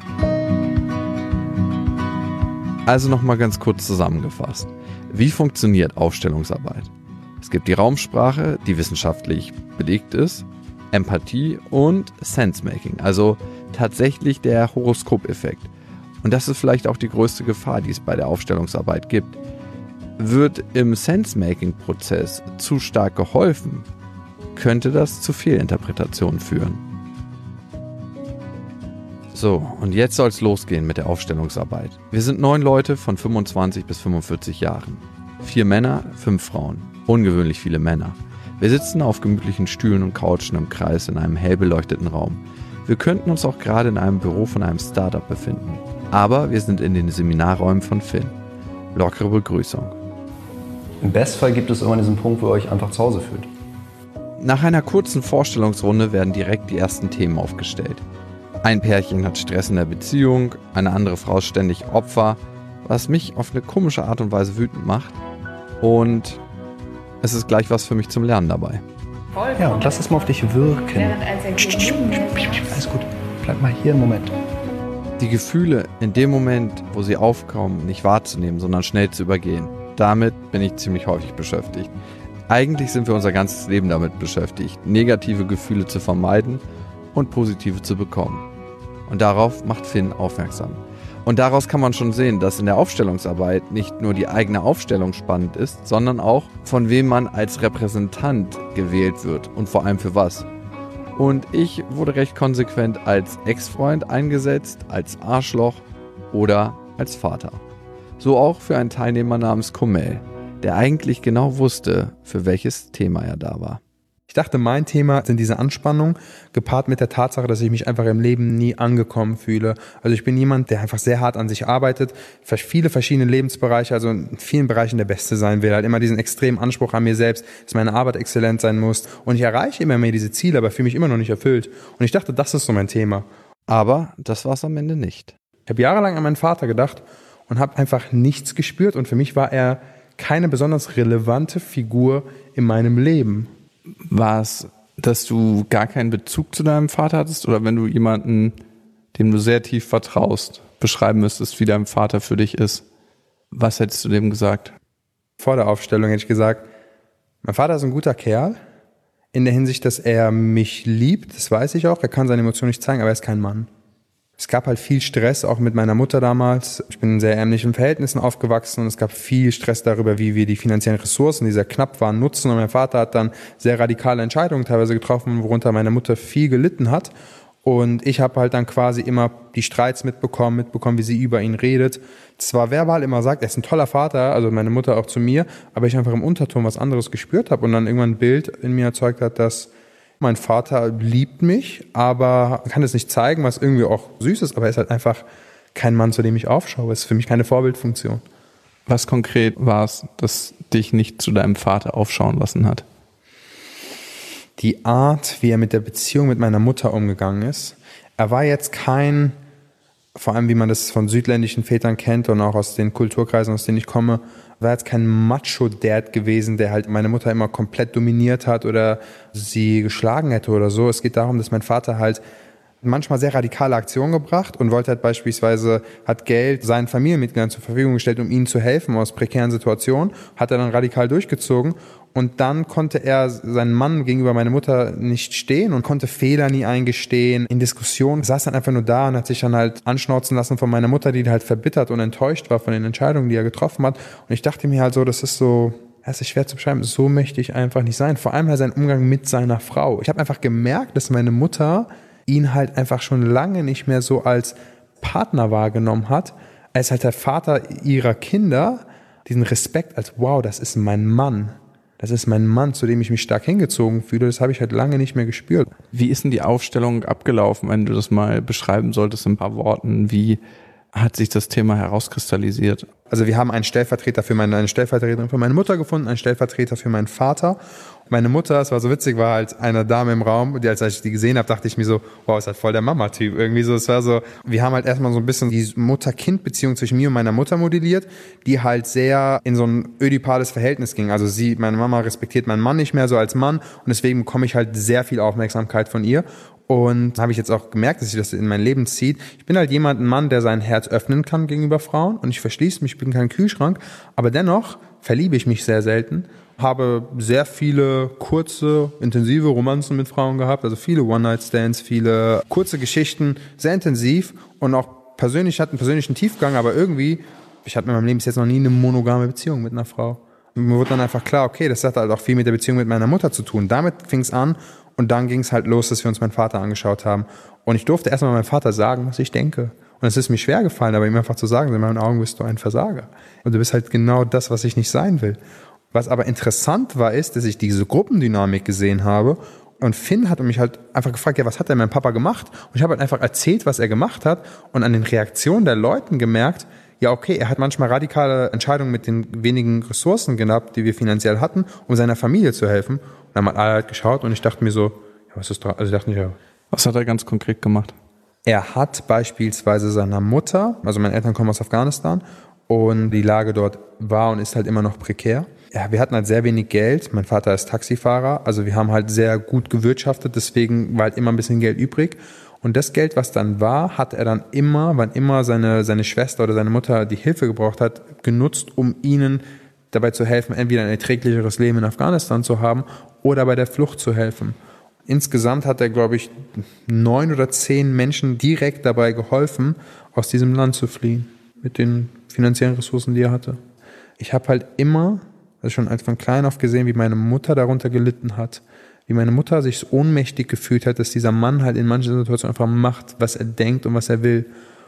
Also nochmal ganz kurz zusammengefasst. Wie funktioniert Aufstellungsarbeit? Es gibt die Raumsprache, die wissenschaftlich belegt ist, Empathie und Sensemaking, also tatsächlich der Horoskopeffekt. Und das ist vielleicht auch die größte Gefahr, die es bei der Aufstellungsarbeit gibt. Wird im Sensemaking-Prozess zu stark geholfen, könnte das zu Fehlinterpretationen führen. So, und jetzt soll es losgehen mit der Aufstellungsarbeit. Wir sind neun Leute von fünfundzwanzig bis fünfundvierzig Jahren. Vier Männer, fünf Frauen. Ungewöhnlich viele Männer. Wir sitzen auf gemütlichen Stühlen und Couchen im Kreis in einem hell beleuchteten Raum. Wir könnten uns auch gerade in einem Büro von einem Startup befinden. Aber wir sind in den Seminarräumen von Finn. Lockere Begrüßung. Im Bestfall gibt es irgendwann diesen Punkt, wo ihr euch einfach zu Hause fühlt. Nach einer kurzen Vorstellungsrunde werden direkt die ersten Themen aufgestellt. Ein Pärchen hat Stress in der Beziehung, eine andere Frau ist ständig Opfer, was mich auf eine komische Art und Weise wütend macht. Und es ist gleich was für mich zum Lernen dabei. Ja, und lass es mal auf dich wirken. Alles gut, bleib mal hier einen Moment. Die Gefühle in dem Moment, wo sie aufkommen, nicht wahrzunehmen, sondern schnell zu übergehen. Damit bin ich ziemlich häufig beschäftigt. Eigentlich sind wir unser ganzes Leben damit beschäftigt, negative Gefühle zu vermeiden und positive zu bekommen. Und darauf macht Finn aufmerksam. Und daraus kann man schon sehen, dass in der Aufstellungsarbeit nicht nur die eigene Aufstellung spannend ist, sondern auch, von wem man als Repräsentant gewählt wird und vor allem für was. Und ich wurde recht konsequent als Ex-Freund eingesetzt, als Arschloch oder als Vater. So auch für einen Teilnehmer namens Komel, der eigentlich genau wusste, für welches Thema er da war. Ich dachte, mein Thema sind diese Anspannung, gepaart mit der Tatsache, dass ich mich einfach im Leben nie angekommen fühle. Also ich bin jemand, der einfach sehr hart an sich arbeitet, für viele verschiedene Lebensbereiche, also in vielen Bereichen der Beste sein will, halt immer diesen extremen Anspruch an mir selbst, dass meine Arbeit exzellent sein muss. Und ich erreiche immer mehr diese Ziele, aber fühle mich immer noch nicht erfüllt. Und ich dachte, das ist so mein Thema. Aber das war es am Ende nicht. Ich habe jahrelang an meinen Vater gedacht und habe einfach nichts gespürt. Und für mich war er keine besonders relevante Figur in meinem Leben. War es, dass du gar keinen Bezug zu deinem Vater hattest? Oder wenn du jemanden, dem du sehr tief vertraust, beschreiben müsstest, wie dein Vater für dich ist, was hättest du dem gesagt? Vor der Aufstellung hätte ich gesagt, mein Vater ist ein guter Kerl, in der Hinsicht, dass er mich liebt, das weiß ich auch, er kann seine Emotionen nicht zeigen, aber er ist kein Mann. Es gab halt viel Stress, auch mit meiner Mutter damals. Ich bin in sehr ärmlichen Verhältnissen aufgewachsen und es gab viel Stress darüber, wie wir die finanziellen Ressourcen, die sehr knapp waren, nutzen. Und mein Vater hat dann sehr radikale Entscheidungen teilweise getroffen, worunter meine Mutter viel gelitten hat. Und ich habe halt dann quasi immer die Streits mitbekommen, mitbekommen, wie sie über ihn redet. Zwar verbal immer sagt, er ist ein toller Vater, also meine Mutter auch zu mir, aber ich einfach im Unterton was anderes gespürt habe und dann irgendwann ein Bild in mir erzeugt hat, dass mein Vater liebt mich, aber kann es nicht zeigen, was irgendwie auch süß ist, aber er ist halt einfach kein Mann, zu dem ich aufschaue. Es ist für mich keine Vorbildfunktion. Was konkret war es, das dich nicht zu deinem Vater aufschauen lassen hat? Die Art, wie er mit der Beziehung mit meiner Mutter umgegangen ist. Er war jetzt kein, vor allem wie man das von südländischen Vätern kennt und auch aus den Kulturkreisen, aus denen ich komme, war jetzt kein Macho-Dad gewesen, der halt meine Mutter immer komplett dominiert hat oder sie geschlagen hätte oder so. Es geht darum, dass mein Vater halt manchmal sehr radikale Aktionen gebracht und wollte halt beispielsweise, hat Geld seinen Familienmitgliedern zur Verfügung gestellt, um ihnen zu helfen aus prekären Situationen, hat er dann radikal durchgezogen und dann konnte er seinen Mann gegenüber meiner Mutter nicht stehen und konnte Fehler nie eingestehen. In Diskussionen saß dann einfach nur da und hat sich dann halt anschnauzen lassen von meiner Mutter, die halt verbittert und enttäuscht war von den Entscheidungen, die er getroffen hat. Und ich dachte mir halt so, das ist so, es ist schwer zu beschreiben, so möchte ich einfach nicht sein. Vor allem halt sein Umgang mit seiner Frau. Ich habe einfach gemerkt, dass meine Mutter ihn halt einfach schon lange nicht mehr so als Partner wahrgenommen hat, als halt der Vater ihrer Kinder, diesen Respekt als, wow, das ist mein Mann. das ist mein Mann, zu dem ich mich stark hingezogen fühle, das habe ich halt lange nicht mehr gespürt. Wie ist denn die Aufstellung abgelaufen, wenn du das mal beschreiben solltest in ein paar Worten? Wie hat sich das Thema herauskristallisiert? Also wir haben einen Stellvertreter für meine, eine Stellvertreterin für meine Mutter gefunden, einen Stellvertreter für meinen Vater. Meine Mutter, es war so witzig, war halt eine Dame im Raum, die, als ich die gesehen habe, dachte ich mir so, wow, ist halt voll der Mama-Typ. Irgendwie so, es war so, wir haben halt erstmal so ein bisschen die Mutter-Kind-Beziehung zwischen mir und meiner Mutter modelliert, die halt sehr in so ein ödipales Verhältnis ging. Also sie, meine Mama respektiert meinen Mann nicht mehr so als Mann und deswegen bekomme ich halt sehr viel Aufmerksamkeit von ihr. Und habe ich jetzt auch gemerkt, dass sich das in mein Leben zieht. Ich bin halt jemand, ein Mann, der sein Herz öffnen kann gegenüber Frauen und ich verschließe mich, ich bin kein Kühlschrank, aber dennoch verliebe ich mich sehr selten, habe sehr viele kurze, intensive Romanzen mit Frauen gehabt, also viele One-Night-Stands, viele kurze Geschichten, sehr intensiv und auch persönlich, hat einen persönlichen Tiefgang, aber irgendwie, ich hatte in meinem Leben bis jetzt noch nie eine monogame Beziehung mit einer Frau. Und mir wurde dann einfach klar, okay, das hat halt auch viel mit der Beziehung mit meiner Mutter zu tun. Damit fing es an. Und dann ging es halt los, dass wir uns meinen Vater angeschaut haben. Und ich durfte erstmal meinem Vater sagen, was ich denke. Und es ist mir schwer gefallen, aber ihm einfach zu sagen, in meinen Augen bist du ein Versager. Und du bist halt genau das, was ich nicht sein will. Was aber interessant war, ist, dass ich diese Gruppendynamik gesehen habe. Und Finn hat mich halt einfach gefragt, ja, was hat denn mein Papa gemacht? Und ich habe halt einfach erzählt, was er gemacht hat. Und an den Reaktionen der Leute gemerkt, ja, okay, er hat manchmal radikale Entscheidungen mit den wenigen Ressourcen gehabt, die wir finanziell hatten, um seiner Familie zu helfen. Und dann haben alle halt geschaut und ich dachte mir so, ja, was ist dran? Also ich dachte nicht, ja. Was hat er ganz konkret gemacht? Er hat beispielsweise seiner Mutter, also meine Eltern kommen aus Afghanistan und die Lage dort war und ist halt immer noch prekär. Ja, wir hatten halt sehr wenig Geld. Mein Vater ist Taxifahrer, also wir haben halt sehr gut gewirtschaftet, deswegen war halt immer ein bisschen Geld übrig. Und das Geld, was dann war, hat er dann immer, wann immer seine, seine Schwester oder seine Mutter die Hilfe gebraucht hat, genutzt, um ihnen dabei zu helfen, entweder ein erträglicheres Leben in Afghanistan zu haben oder bei der Flucht zu helfen. Insgesamt hat er, glaube ich, neun oder zehn Menschen direkt dabei geholfen, aus diesem Land zu fliehen, mit den finanziellen Ressourcen, die er hatte. Ich habe halt immer, also schon als von klein auf gesehen, wie meine Mutter darunter gelitten hat, wie meine Mutter sich so ohnmächtig gefühlt hat, dass dieser Mann halt in manchen Situationen einfach macht, was er denkt und was er will.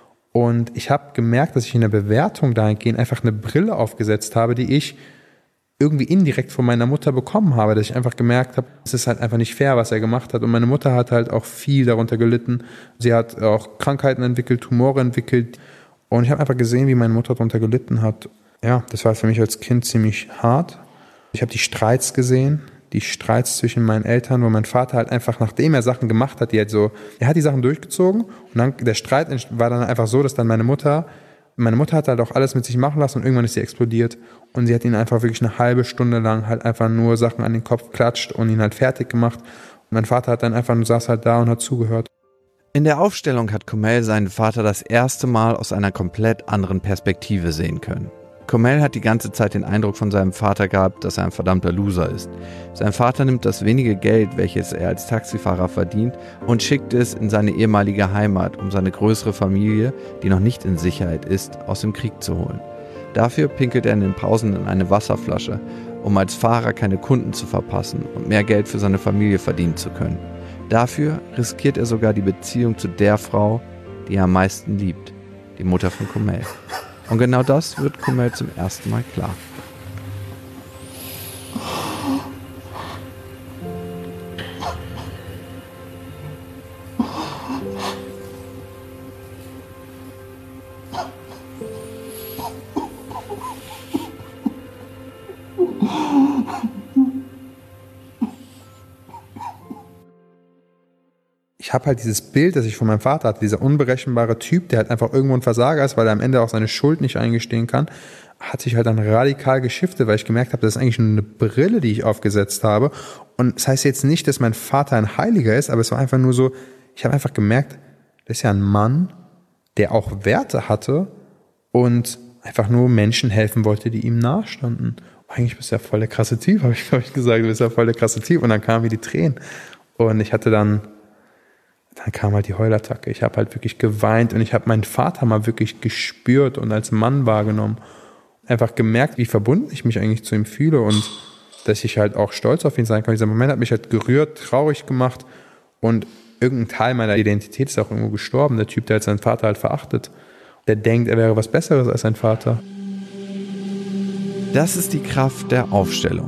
Und ich habe gemerkt, dass ich in der Bewertung dahingehend einfach eine Brille aufgesetzt habe, die ich irgendwie indirekt von meiner Mutter bekommen habe, dass ich einfach gemerkt habe, es ist halt einfach nicht fair, was er gemacht hat. Und meine Mutter hat halt auch viel darunter gelitten. Sie hat auch Krankheiten entwickelt, Tumore entwickelt. Und ich habe einfach gesehen, wie meine Mutter darunter gelitten hat. Ja, das war für mich als Kind ziemlich hart. Ich habe die Streits gesehen, die Streits zwischen meinen Eltern, wo mein Vater halt einfach, nachdem er Sachen gemacht hat, die halt so, er hat die Sachen durchgezogen und dann, der Streit war dann einfach so, dass dann meine Mutter, meine Mutter hat halt auch alles mit sich machen lassen und irgendwann ist sie explodiert und sie hat ihn einfach wirklich eine halbe Stunde lang halt einfach nur Sachen an den Kopf klatscht und ihn halt fertig gemacht. Und mein Vater hat dann einfach nur saß halt da und hat zugehört. In der Aufstellung hat Komel seinen Vater das erste Mal aus einer komplett anderen Perspektive sehen können. Komel hat die ganze Zeit den Eindruck von seinem Vater gehabt, dass er ein verdammter Loser ist. Sein Vater nimmt das wenige Geld, welches er als Taxifahrer verdient, und schickt es in seine ehemalige Heimat, um seine größere Familie, die noch nicht in Sicherheit ist, aus dem Krieg zu holen. Dafür pinkelt er in den Pausen in eine Wasserflasche, um als Fahrer keine Kunden zu verpassen und mehr Geld für seine Familie verdienen zu können. Dafür riskiert er sogar die Beziehung zu der Frau, die er am meisten liebt, die Mutter von Komel. Und genau das wird Komel zum ersten Mal klar. Ich habe halt dieses Bild, das ich von meinem Vater hatte, dieser unberechenbare Typ, der halt einfach irgendwo ein Versager ist, weil er am Ende auch seine Schuld nicht eingestehen kann, hat sich halt dann radikal geschiftet, weil ich gemerkt habe, das ist eigentlich nur eine Brille, die ich aufgesetzt habe. Und das heißt jetzt nicht, dass mein Vater ein Heiliger ist, aber es war einfach nur so, ich habe einfach gemerkt, das ist ja ein Mann, der auch Werte hatte und einfach nur Menschen helfen wollte, die ihm nahestanden. Eigentlich bist du ja voll der krasse Typ, habe ich, glaube ich, gesagt, du bist ja voll der krasse Typ. Und dann kamen mir die Tränen. Und ich hatte dann Dann kam halt die Heulattacke. Ich habe halt wirklich geweint und ich habe meinen Vater mal wirklich gespürt und als Mann wahrgenommen. Einfach gemerkt, wie verbunden ich mich eigentlich zu ihm fühle und dass ich halt auch stolz auf ihn sein kann. Dieser Moment hat mich halt gerührt, traurig gemacht und irgendein Teil meiner Identität ist auch irgendwo gestorben. Der Typ, der halt seinen Vater halt verachtet. Der denkt, er wäre was Besseres als sein Vater. Das ist die Kraft der Aufstellung.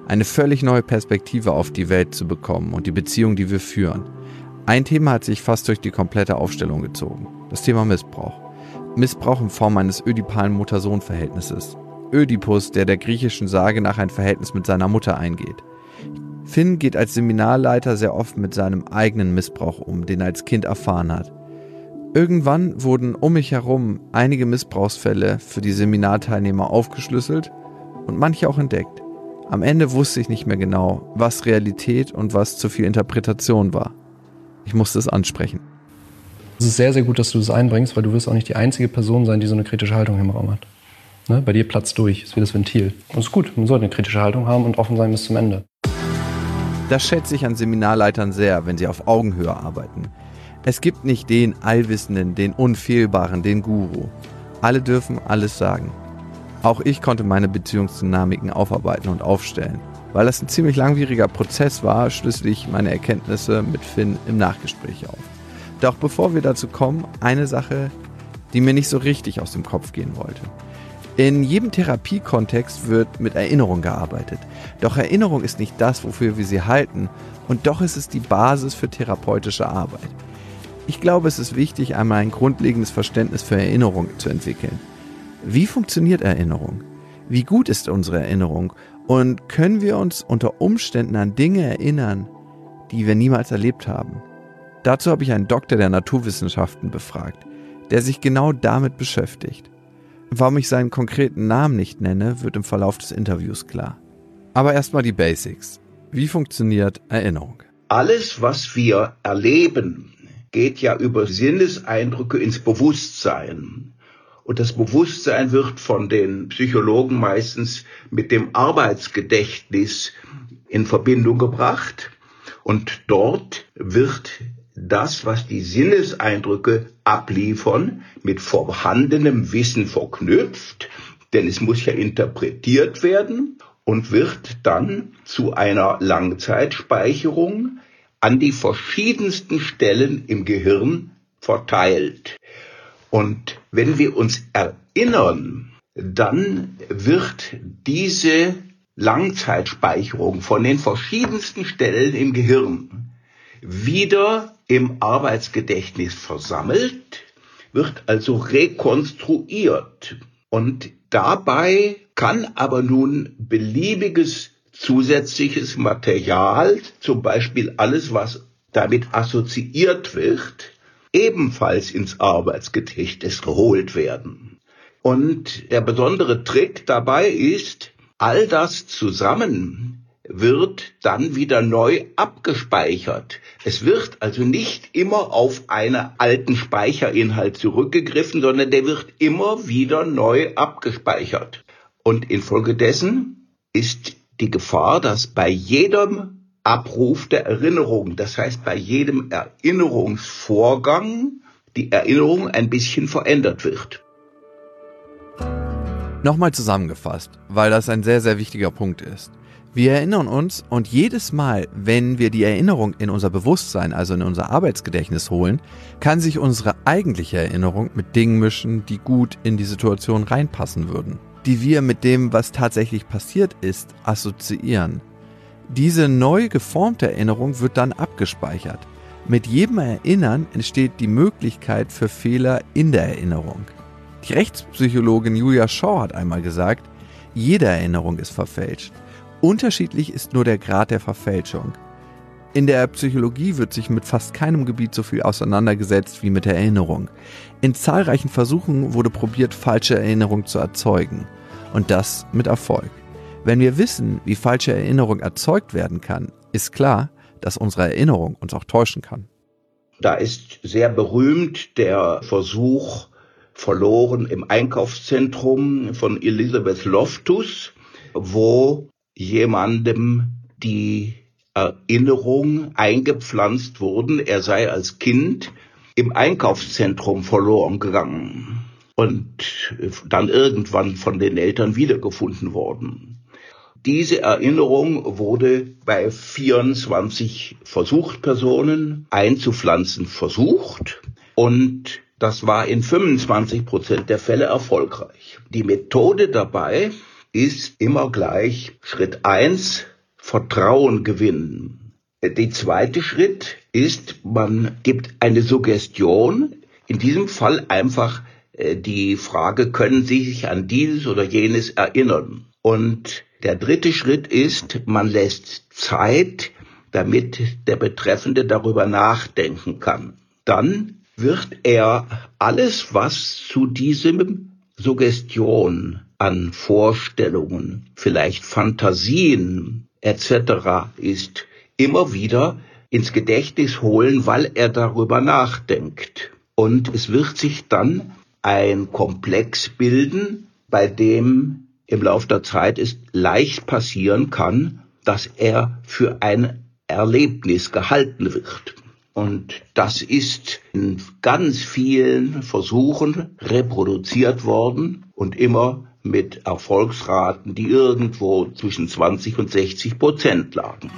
eine völlig neue Perspektive auf die Welt zu bekommen und die Beziehung, die wir führen. Ein Thema hat sich fast durch die komplette Aufstellung gezogen. Das Thema Missbrauch. Missbrauch in Form eines ödipalen Mutter-Sohn-Verhältnisses. Ödipus, der der griechischen Sage nach ein Verhältnis mit seiner Mutter eingeht. Finn geht als Seminarleiter sehr oft mit seinem eigenen Missbrauch um, den er als Kind erfahren hat. Irgendwann wurden um mich herum einige Missbrauchsfälle für die Seminarteilnehmer aufgeschlüsselt und manche auch entdeckt. Am Ende wusste ich nicht mehr genau, was Realität und was zu viel Interpretation war. Ich musste es ansprechen. Es ist sehr, sehr gut, dass du das einbringst, weil du wirst auch nicht die einzige Person sein, die so eine kritische Haltung im Raum hat. Ne? Bei dir platzt durch, ist wie das Ventil. Und es ist gut, man sollte eine kritische Haltung haben und offen sein bis zum Ende. Das schätze ich an Seminarleitern sehr, wenn sie auf Augenhöhe arbeiten. Es gibt nicht den Allwissenden, den Unfehlbaren, den Guru. Alle dürfen alles sagen. Auch ich konnte meine Beziehungsdynamiken aufarbeiten und aufstellen. Weil das ein ziemlich langwieriger Prozess war, schlüssel ich meine Erkenntnisse mit Finn im Nachgespräch auf. Doch bevor wir dazu kommen, eine Sache, die mir nicht so richtig aus dem Kopf gehen wollte. In jedem Therapiekontext wird mit Erinnerung gearbeitet. Doch Erinnerung ist nicht das, wofür wir sie halten. Und doch ist es die Basis für therapeutische Arbeit. Ich glaube, es ist wichtig, einmal ein grundlegendes Verständnis für Erinnerung zu entwickeln. Wie funktioniert Erinnerung? Wie gut ist unsere Erinnerung? Und können wir uns unter Umständen an Dinge erinnern, die wir niemals erlebt haben? Dazu habe ich einen Doktor der Naturwissenschaften befragt, der sich genau damit beschäftigt. Warum ich seinen konkreten Namen nicht nenne, wird im Verlauf des Interviews klar. Aber erstmal die Basics. Wie funktioniert Erinnerung? Alles, was wir erleben, geht ja über Sinneseindrücke ins Bewusstsein. Und das Bewusstsein wird von den Psychologen meistens mit dem Arbeitsgedächtnis in Verbindung gebracht. Und dort wird das, was die Sinneseindrücke abliefern, mit vorhandenem Wissen verknüpft, denn es muss ja interpretiert werden und wird dann zu einer Langzeitspeicherung an die verschiedensten Stellen im Gehirn verteilt. Und wenn wir uns erinnern, dann wird diese Langzeitspeicherung von den verschiedensten Stellen im Gehirn wieder im Arbeitsgedächtnis versammelt, wird also rekonstruiert. Und dabei kann aber nun beliebiges zusätzliches Material, zum Beispiel alles, was damit assoziiert wird, ebenfalls ins Arbeitsgedächtnis geholt werden. Und der besondere Trick dabei ist, all das zusammen wird dann wieder neu abgespeichert. Es wird also nicht immer auf einen alten Speicherinhalt zurückgegriffen, sondern der wird immer wieder neu abgespeichert. Und infolgedessen ist die Gefahr, dass bei jedem Abruf der Erinnerung, das heißt bei jedem Erinnerungsvorgang, die Erinnerung ein bisschen verändert wird. Nochmal zusammengefasst, weil das ein sehr, sehr wichtiger Punkt ist. Wir erinnern uns und jedes Mal, wenn wir die Erinnerung in unser Bewusstsein, also in unser Arbeitsgedächtnis holen, kann sich unsere eigentliche Erinnerung mit Dingen mischen, die gut in die Situation reinpassen würden, die wir mit dem, was tatsächlich passiert ist, assoziieren. Diese neu geformte Erinnerung wird dann abgespeichert. Mit jedem Erinnern entsteht die Möglichkeit für Fehler in der Erinnerung. Die Rechtspsychologin Julia Shaw hat einmal gesagt, jede Erinnerung ist verfälscht. Unterschiedlich ist nur der Grad der Verfälschung. In der Psychologie wird sich mit fast keinem Gebiet so viel auseinandergesetzt wie mit der Erinnerung. In zahlreichen Versuchen wurde probiert, falsche Erinnerungen zu erzeugen. Und das mit Erfolg. Wenn wir wissen, wie falsche Erinnerung erzeugt werden kann, ist klar, dass unsere Erinnerung uns auch täuschen kann. Da ist sehr berühmt der Versuch Verloren im Einkaufszentrum von Elizabeth Loftus, wo jemandem die Erinnerung eingepflanzt wurden, er sei als Kind im Einkaufszentrum verloren gegangen und dann irgendwann von den Eltern wiedergefunden worden. Diese Erinnerung wurde bei vierundzwanzig Versuchspersonen einzupflanzen versucht und das war in fünfundzwanzig Prozent der Fälle erfolgreich. Die Methode dabei ist immer gleich Schritt eins, Vertrauen gewinnen. Der zweite Schritt ist, man gibt eine Suggestion, in diesem Fall einfach die Frage, können Sie sich an dieses oder jenes erinnern? Und der dritte Schritt ist, man lässt Zeit, damit der Betreffende darüber nachdenken kann. Dann wird er alles, was zu diesem Suggestion an Vorstellungen, vielleicht Fantasien et cetera ist, immer wieder ins Gedächtnis holen, weil er darüber nachdenkt. Und es wird sich dann ein Komplex bilden, bei dem im Laufe der Zeit es leicht passieren kann, dass er für ein Erlebnis gehalten wird. Und das ist in ganz vielen Versuchen reproduziert worden und immer mit Erfolgsraten, die irgendwo zwischen zwanzig und sechzig Prozent lagen.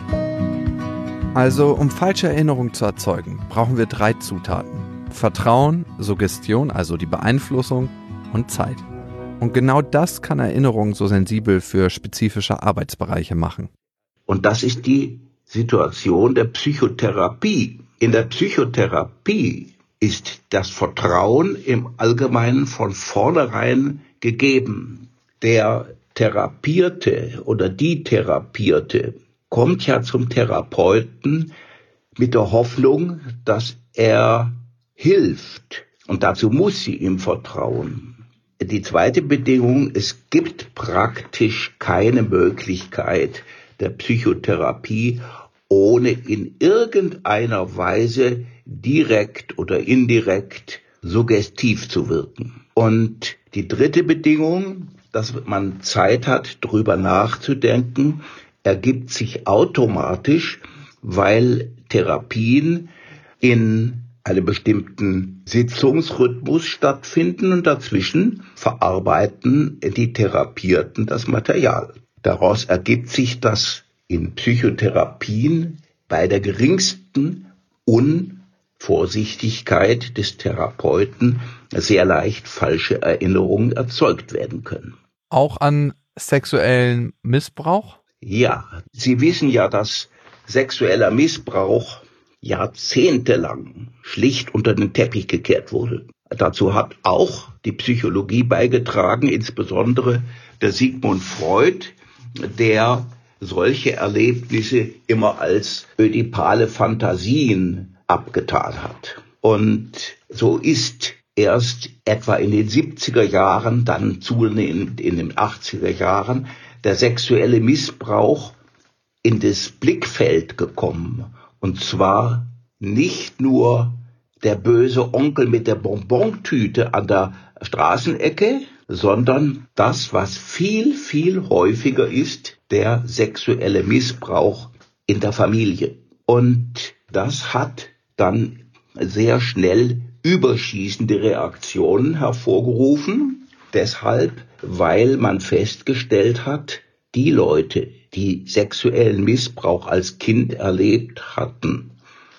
Also, um falsche Erinnerungen zu erzeugen, brauchen wir drei Zutaten. Vertrauen, Suggestion, also die Beeinflussung, und Zeit. Und genau das kann Erinnerungen so sensibel für spezifische Arbeitsbereiche machen. Und das ist die Situation der Psychotherapie. In der Psychotherapie ist das Vertrauen im Allgemeinen von vornherein gegeben. Der Therapierte oder die Therapierte kommt ja zum Therapeuten mit der Hoffnung, dass er hilft. Und dazu muss sie ihm vertrauen. Die zweite Bedingung, es gibt praktisch keine Möglichkeit der Psychotherapie, ohne in irgendeiner Weise direkt oder indirekt suggestiv zu wirken. Und die dritte Bedingung, dass man Zeit hat, drüber nachzudenken, ergibt sich automatisch, weil Therapien in einem bestimmten Sitzungsrhythmus stattfinden und dazwischen verarbeiten die Therapierten das Material. Daraus ergibt sich, dass in Psychotherapien bei der geringsten Unvorsichtigkeit des Therapeuten sehr leicht falsche Erinnerungen erzeugt werden können. Auch an sexuellen Missbrauch? Ja, Sie wissen ja, dass sexueller Missbrauch jahrzehntelang schlicht unter den Teppich gekehrt wurde. Dazu hat auch die Psychologie beigetragen, insbesondere der Sigmund Freud, der solche Erlebnisse immer als ödipale Fantasien abgetan hat. Und so ist erst etwa in den siebziger Jahren, dann zunehmend in den achtziger Jahren, der sexuelle Missbrauch in das Blickfeld gekommen. Und zwar nicht nur der böse Onkel mit der Bonbontüte an der Straßenecke, sondern das, was viel, viel häufiger ist, der sexuelle Missbrauch in der Familie. Und das hat dann sehr schnell überschießende Reaktionen hervorgerufen. Deshalb, weil man festgestellt hat, die Leute, die sexuellen Missbrauch als Kind erlebt hatten,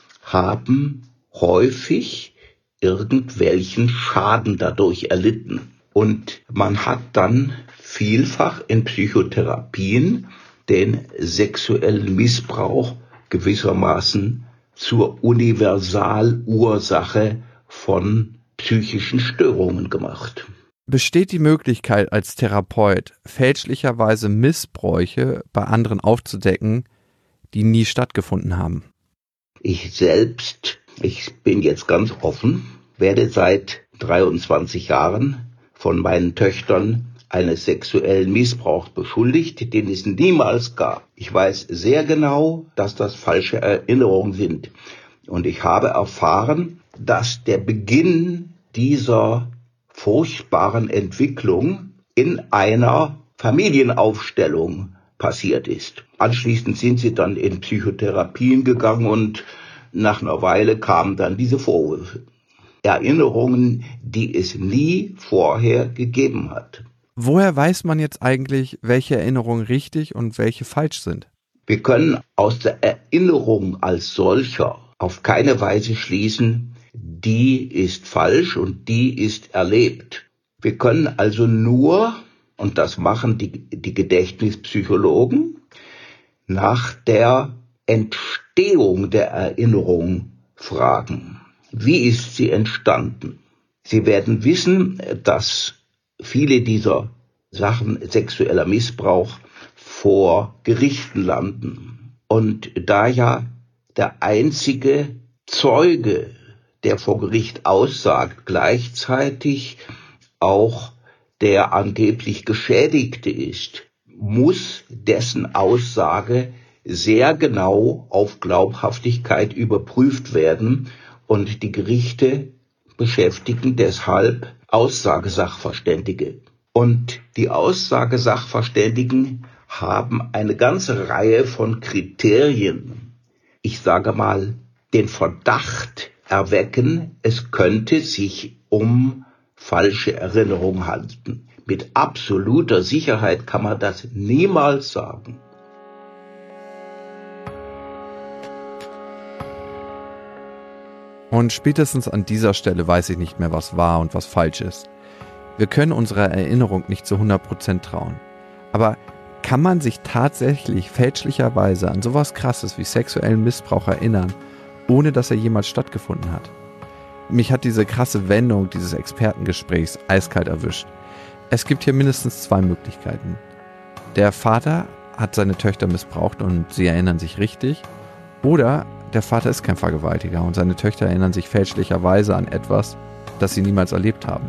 haben häufig irgendwelchen Schaden dadurch erlitten. Und man hat dann vielfach in Psychotherapien den sexuellen Missbrauch gewissermaßen zur Universalursache von psychischen Störungen gemacht. Besteht die Möglichkeit als Therapeut, fälschlicherweise Missbräuche bei anderen aufzudecken, die nie stattgefunden haben? Ich selbst, ich bin jetzt ganz offen, werde seit dreiundzwanzig Jahren von meinen Töchtern eines sexuellen Missbrauchs beschuldigt, den es niemals gab. Ich weiß sehr genau, dass das falsche Erinnerungen sind. Und ich habe erfahren, dass der Beginn dieser furchtbaren Entwicklung in einer Familienaufstellung passiert ist. Anschließend sind sie dann in Psychotherapien gegangen und nach einer Weile kamen dann diese Vorwürfe. Erinnerungen, die es nie vorher gegeben hat. Woher weiß man jetzt eigentlich, welche Erinnerungen richtig und welche falsch sind? Wir können aus der Erinnerung als solcher auf keine Weise schließen, die ist falsch und die ist erlebt. Wir können also nur, und das machen die, die Gedächtnispsychologen, nach der Entstehung der Erinnerung fragen. Wie ist sie entstanden? Sie werden wissen, dass viele dieser Sachen sexueller Missbrauch vor Gerichten landen. Und da ja der einzige Zeuge, der vor Gericht aussagt, gleichzeitig auch der angeblich Geschädigte ist, muss dessen Aussage sehr genau auf Glaubhaftigkeit überprüft werden und die Gerichte beschäftigen deshalb Aussagesachverständige. Und die Aussagesachverständigen haben eine ganze Reihe von Kriterien. Ich sage mal, den Verdacht erwecken, es könnte sich um falsche Erinnerung handeln. Mit absoluter Sicherheit kann man das niemals sagen. Und spätestens an dieser Stelle weiß ich nicht mehr, was wahr und was falsch ist. Wir können unserer Erinnerung nicht zu hundert Prozent trauen. Aber kann man sich tatsächlich fälschlicherweise an sowas Krasses wie sexuellen Missbrauch erinnern, ohne dass er jemals stattgefunden hat? Mich hat diese krasse Wendung dieses Expertengesprächs eiskalt erwischt. Es gibt hier mindestens zwei Möglichkeiten. Der Vater hat seine Töchter missbraucht und sie erinnern sich richtig. Oder der Vater ist kein Vergewaltiger und seine Töchter erinnern sich fälschlicherweise an etwas, das sie niemals erlebt haben.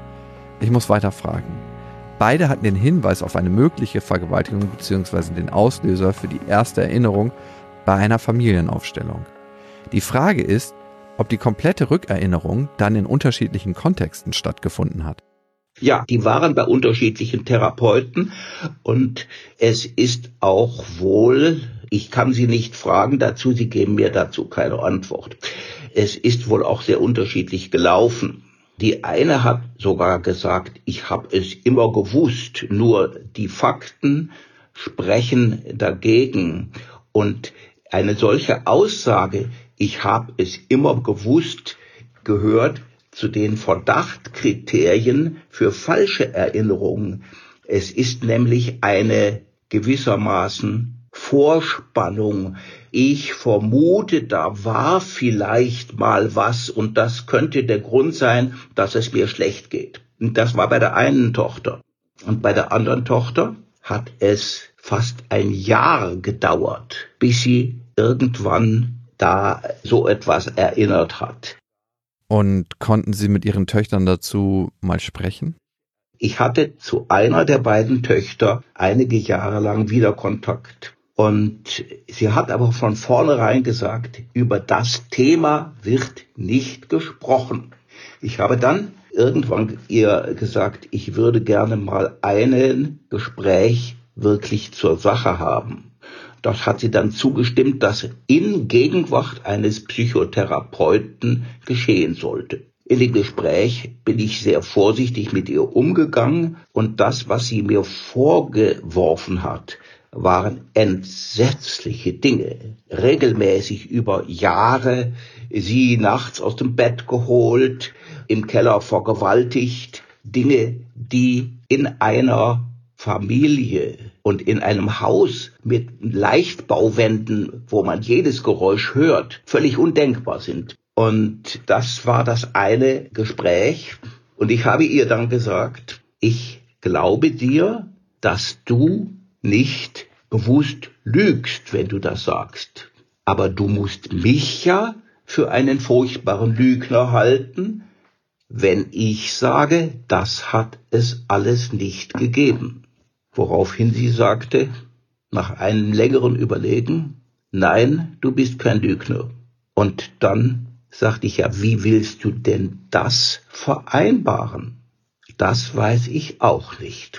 Ich muss weiter fragen. Beide hatten den Hinweis auf eine mögliche Vergewaltigung bzw. den Auslöser für die erste Erinnerung bei einer Familienaufstellung. Die Frage ist, ob die komplette Rückerinnerung dann in unterschiedlichen Kontexten stattgefunden hat. Ja, die waren bei unterschiedlichen Therapeuten und es ist auch wohl, ich kann Sie nicht fragen dazu, Sie geben mir dazu keine Antwort. Es ist wohl auch sehr unterschiedlich gelaufen. Die eine hat sogar gesagt, ich habe es immer gewusst, nur die Fakten sprechen dagegen. Und eine solche Aussage, ich habe es immer gewusst, gehört zu den Verdachtkriterien für falsche Erinnerungen. Es ist nämlich eine gewissermaßen Vorspannung. Ich vermute, da war vielleicht mal was und das könnte der Grund sein, dass es mir schlecht geht. Und das war bei der einen Tochter. Und bei der anderen Tochter hat es fast ein Jahr gedauert, bis sie irgendwann da so etwas erinnert hat. Und konnten Sie mit Ihren Töchtern dazu mal sprechen? Ich hatte zu einer der beiden Töchter einige Jahre lang wieder Kontakt. Und sie hat aber von vornherein gesagt, über das Thema wird nicht gesprochen. Ich habe dann irgendwann ihr gesagt, ich würde gerne mal ein Gespräch wirklich zur Sache haben. Das hat sie dann zugestimmt, dass in Gegenwart eines Psychotherapeuten geschehen sollte. In dem Gespräch bin ich sehr vorsichtig mit ihr umgegangen und das, was sie mir vorgeworfen hat, waren entsetzliche Dinge. Regelmäßig über Jahre sie nachts aus dem Bett geholt, im Keller vergewaltigt. Dinge, die in einer Familie und in einem Haus mit Leichtbauwänden, wo man jedes Geräusch hört, völlig undenkbar sind. Und das war das eine Gespräch. Und ich habe ihr dann gesagt, ich glaube dir, dass du nicht bewusst lügst, wenn du das sagst. Aber du musst mich ja für einen furchtbaren Lügner halten, wenn ich sage, das hat es alles nicht gegeben. Woraufhin sie sagte, nach einem längeren Überlegen, nein, du bist kein Lügner. Und dann sagte ich, ja, wie willst du denn das vereinbaren? Das weiß ich auch nicht.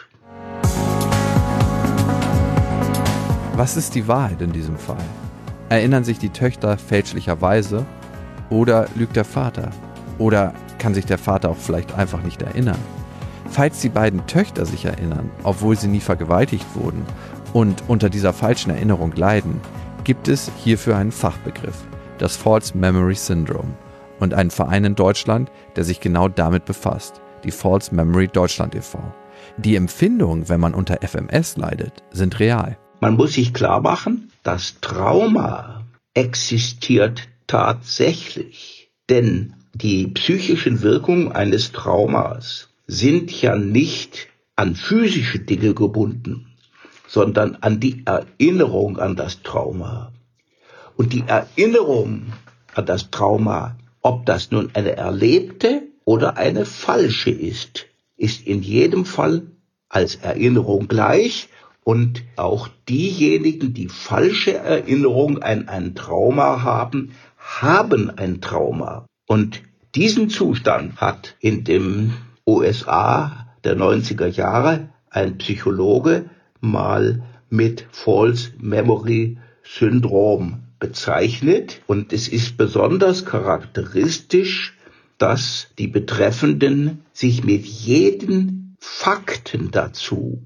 Was ist die Wahrheit in diesem Fall? Erinnern sich die Töchter fälschlicherweise oder lügt der Vater? Oder kann sich der Vater auch vielleicht einfach nicht erinnern? Falls die beiden Töchter sich erinnern, obwohl sie nie vergewaltigt wurden und unter dieser falschen Erinnerung leiden, gibt es hierfür einen Fachbegriff, das False Memory Syndrome, und einen Verein in Deutschland, der sich genau damit befasst, die False Memory Deutschland e V. Die Empfindungen, wenn man unter F M S leidet, sind real. Man muss sich klar machen, Das Trauma existiert tatsächlich, denn die psychischen Wirkungen eines Traumas sind ja nicht an physische Dinge gebunden, sondern an die Erinnerung an das Trauma. Und die Erinnerung an das Trauma, ob das nun eine erlebte oder eine falsche ist, ist in jedem Fall als Erinnerung gleich. Und auch diejenigen, die falsche Erinnerung an ein Trauma haben, haben ein Trauma. Und diesen Zustand hat in den U S A der neunziger Jahre ein Psychologe mal mit False Memory Syndrom bezeichnet. Und es ist besonders charakteristisch, dass die Betreffenden sich mit jeden Fakten dazu,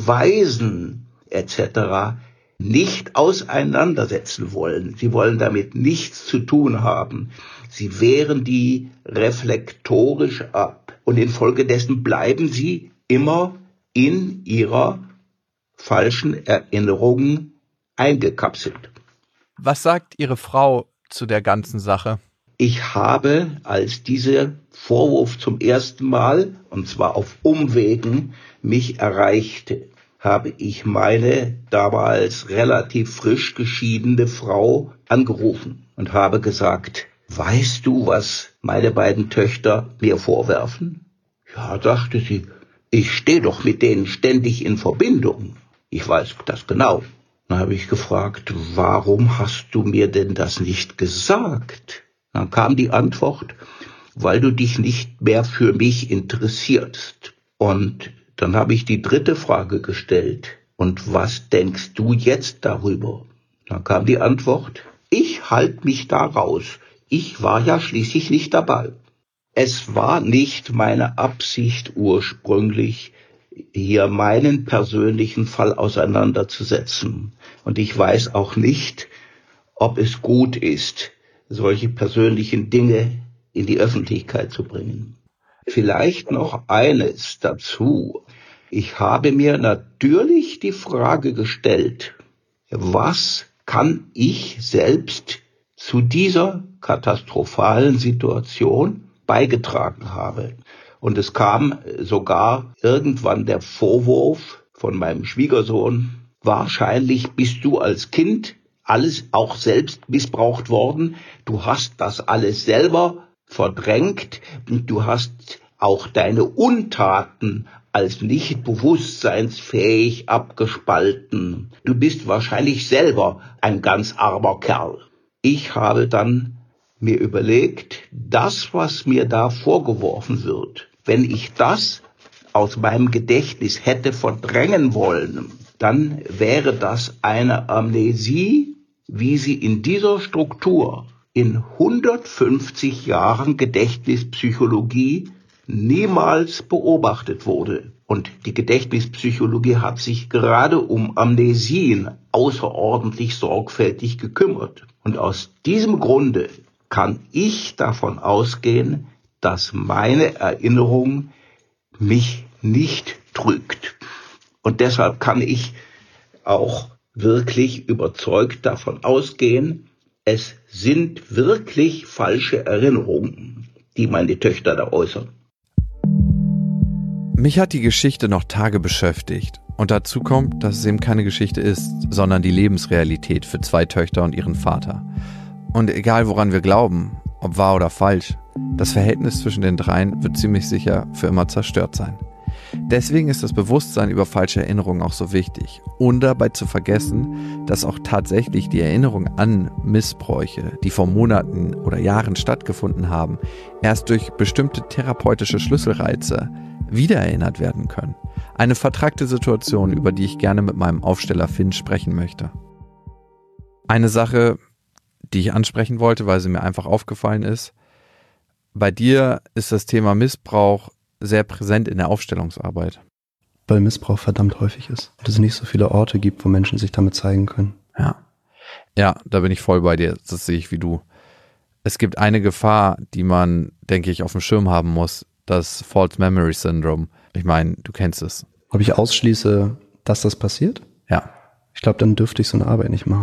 Beweisen et cetera nicht auseinandersetzen wollen. Sie wollen damit nichts zu tun haben. Sie wehren die reflektorisch ab. Und infolgedessen bleiben sie immer in ihrer falschen Erinnerung eingekapselt. Was sagt Ihre Frau zu der ganzen Sache? Ich habe, als dieser Vorwurf zum ersten Mal, und zwar auf Umwegen, mich erreichte, habe ich meine damals relativ frisch geschiedene Frau angerufen und habe gesagt, weißt du, was meine beiden Töchter mir vorwerfen? Ja, sagte sie, ich stehe doch mit denen ständig in Verbindung. Ich weiß das genau. Dann habe ich gefragt, warum hast du mir denn das nicht gesagt? Dann kam die Antwort, weil du dich nicht mehr für mich interessierst. Und dann habe ich die dritte Frage gestellt. Und was denkst du jetzt darüber? Dann kam die Antwort, ich halte mich da raus. Ich war ja schließlich nicht dabei. Es war nicht meine Absicht ursprünglich, hier meinen persönlichen Fall auseinanderzusetzen. Und ich weiß auch nicht, ob es gut ist, solche persönlichen Dinge in die Öffentlichkeit zu bringen. Vielleicht noch eines dazu. Ich habe mir natürlich die Frage gestellt, was kann ich selbst zu dieser katastrophalen Situation beigetragen haben? Und es kam sogar irgendwann der Vorwurf von meinem Schwiegersohn, wahrscheinlich bist du als Kind alles auch selbst missbraucht worden. Du hast das alles selber verdrängt und du hast auch deine Untaten als nicht bewusstseinsfähig abgespalten. Du bist wahrscheinlich selber ein ganz armer Kerl. Ich habe dann mir überlegt, das, was mir da vorgeworfen wird, wenn ich das aus meinem Gedächtnis hätte verdrängen wollen, dann wäre das eine Amnesie, wie sie in dieser Struktur in hundertfünfzig Jahren Gedächtnispsychologie niemals beobachtet wurde. Und die Gedächtnispsychologie hat sich gerade um Amnesien außerordentlich sorgfältig gekümmert. Und aus diesem Grunde kann ich davon ausgehen, dass meine Erinnerung mich nicht trügt. Und deshalb kann ich auch wirklich überzeugt davon ausgehen, es sind wirklich falsche Erinnerungen, die meine Töchter da äußern. Mich hat die Geschichte noch Tage beschäftigt. Und dazu kommt, dass es eben keine Geschichte ist, sondern die Lebensrealität für zwei Töchter und ihren Vater. Und egal woran wir glauben, ob wahr oder falsch, das Verhältnis zwischen den dreien wird ziemlich sicher für immer zerstört sein. Deswegen ist das Bewusstsein über falsche Erinnerungen auch so wichtig. Und dabei zu vergessen, dass auch tatsächlich die Erinnerung an Missbräuche, die vor Monaten oder Jahren stattgefunden haben, erst durch bestimmte therapeutische Schlüsselreize wiedererinnert werden können. Eine vertrackte Situation, über die ich gerne mit meinem Aufsteller Finn sprechen möchte. Eine Sache, die ich ansprechen wollte, weil sie mir einfach aufgefallen ist. Bei dir ist das Thema Missbrauch sehr präsent in der Aufstellungsarbeit. Weil Missbrauch verdammt häufig ist. Und es nicht so viele Orte gibt, wo Menschen sich damit zeigen können. Ja. Ja, da bin ich voll bei dir. Das sehe ich wie du. Es gibt eine Gefahr, die man, denke ich, auf dem Schirm haben muss. Das False Memory Syndrome. Ich meine, du kennst es. Ob ich ausschließe, dass das passiert? Ja. Ich glaube, dann dürfte ich so eine Arbeit nicht machen.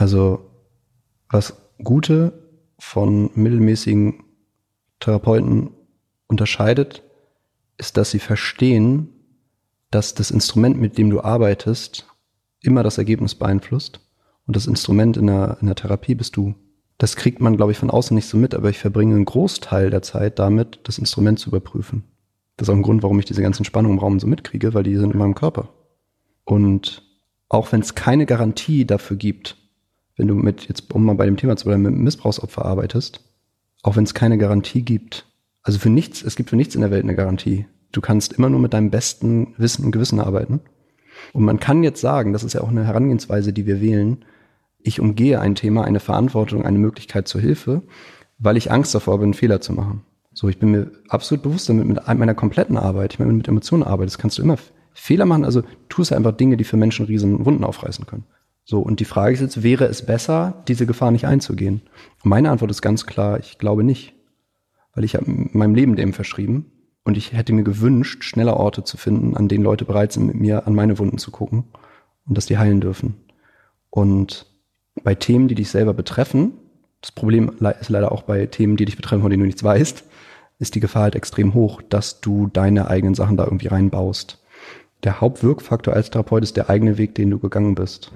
Also was gute von mittelmäßigen Therapeuten unterscheidet, ist, dass sie verstehen, dass das Instrument, mit dem du arbeitest, immer das Ergebnis beeinflusst. Und das Instrument in der, in der Therapie bist du. Das kriegt man, glaube ich, von außen nicht so mit, aber ich verbringe einen Großteil der Zeit damit, das Instrument zu überprüfen. Das ist auch ein Grund, warum ich diese ganzen Spannungen im Raum so mitkriege, weil die sind in meinem Körper. Und auch wenn es keine Garantie dafür gibt, wenn du mit, jetzt um mal bei dem Thema zu bleiben, mit Missbrauchsopfer arbeitest, auch wenn es keine Garantie gibt, also für nichts, es gibt für nichts in der Welt eine Garantie. Du kannst immer nur mit deinem besten Wissen und Gewissen arbeiten. Und man kann jetzt sagen, das ist ja auch eine Herangehensweise, die wir wählen, ich umgehe ein Thema, eine Verantwortung, eine Möglichkeit zur Hilfe, weil ich Angst davor habe, einen Fehler zu machen. So, ich bin mir absolut bewusst damit, mit meiner kompletten Arbeit, ich meine, mit Emotionen arbeitest, kannst du immer Fehler machen, also tust einfach Dinge, die für Menschen riesen Wunden aufreißen können. So, und die Frage ist jetzt, wäre es besser, diese Gefahr nicht einzugehen? Und meine Antwort ist ganz klar, ich glaube nicht. Weil ich habe meinem Leben dem verschrieben und ich hätte mir gewünscht, schneller Orte zu finden, an denen Leute bereit sind, mit mir an meine Wunden zu gucken und dass die heilen dürfen. Und bei Themen, die dich selber betreffen, das Problem ist leider auch bei Themen, die dich betreffen, von denen du nichts weißt, ist die Gefahr halt extrem hoch, dass du deine eigenen Sachen da irgendwie reinbaust. Der Hauptwirkfaktor als Therapeut ist der eigene Weg, den du gegangen bist.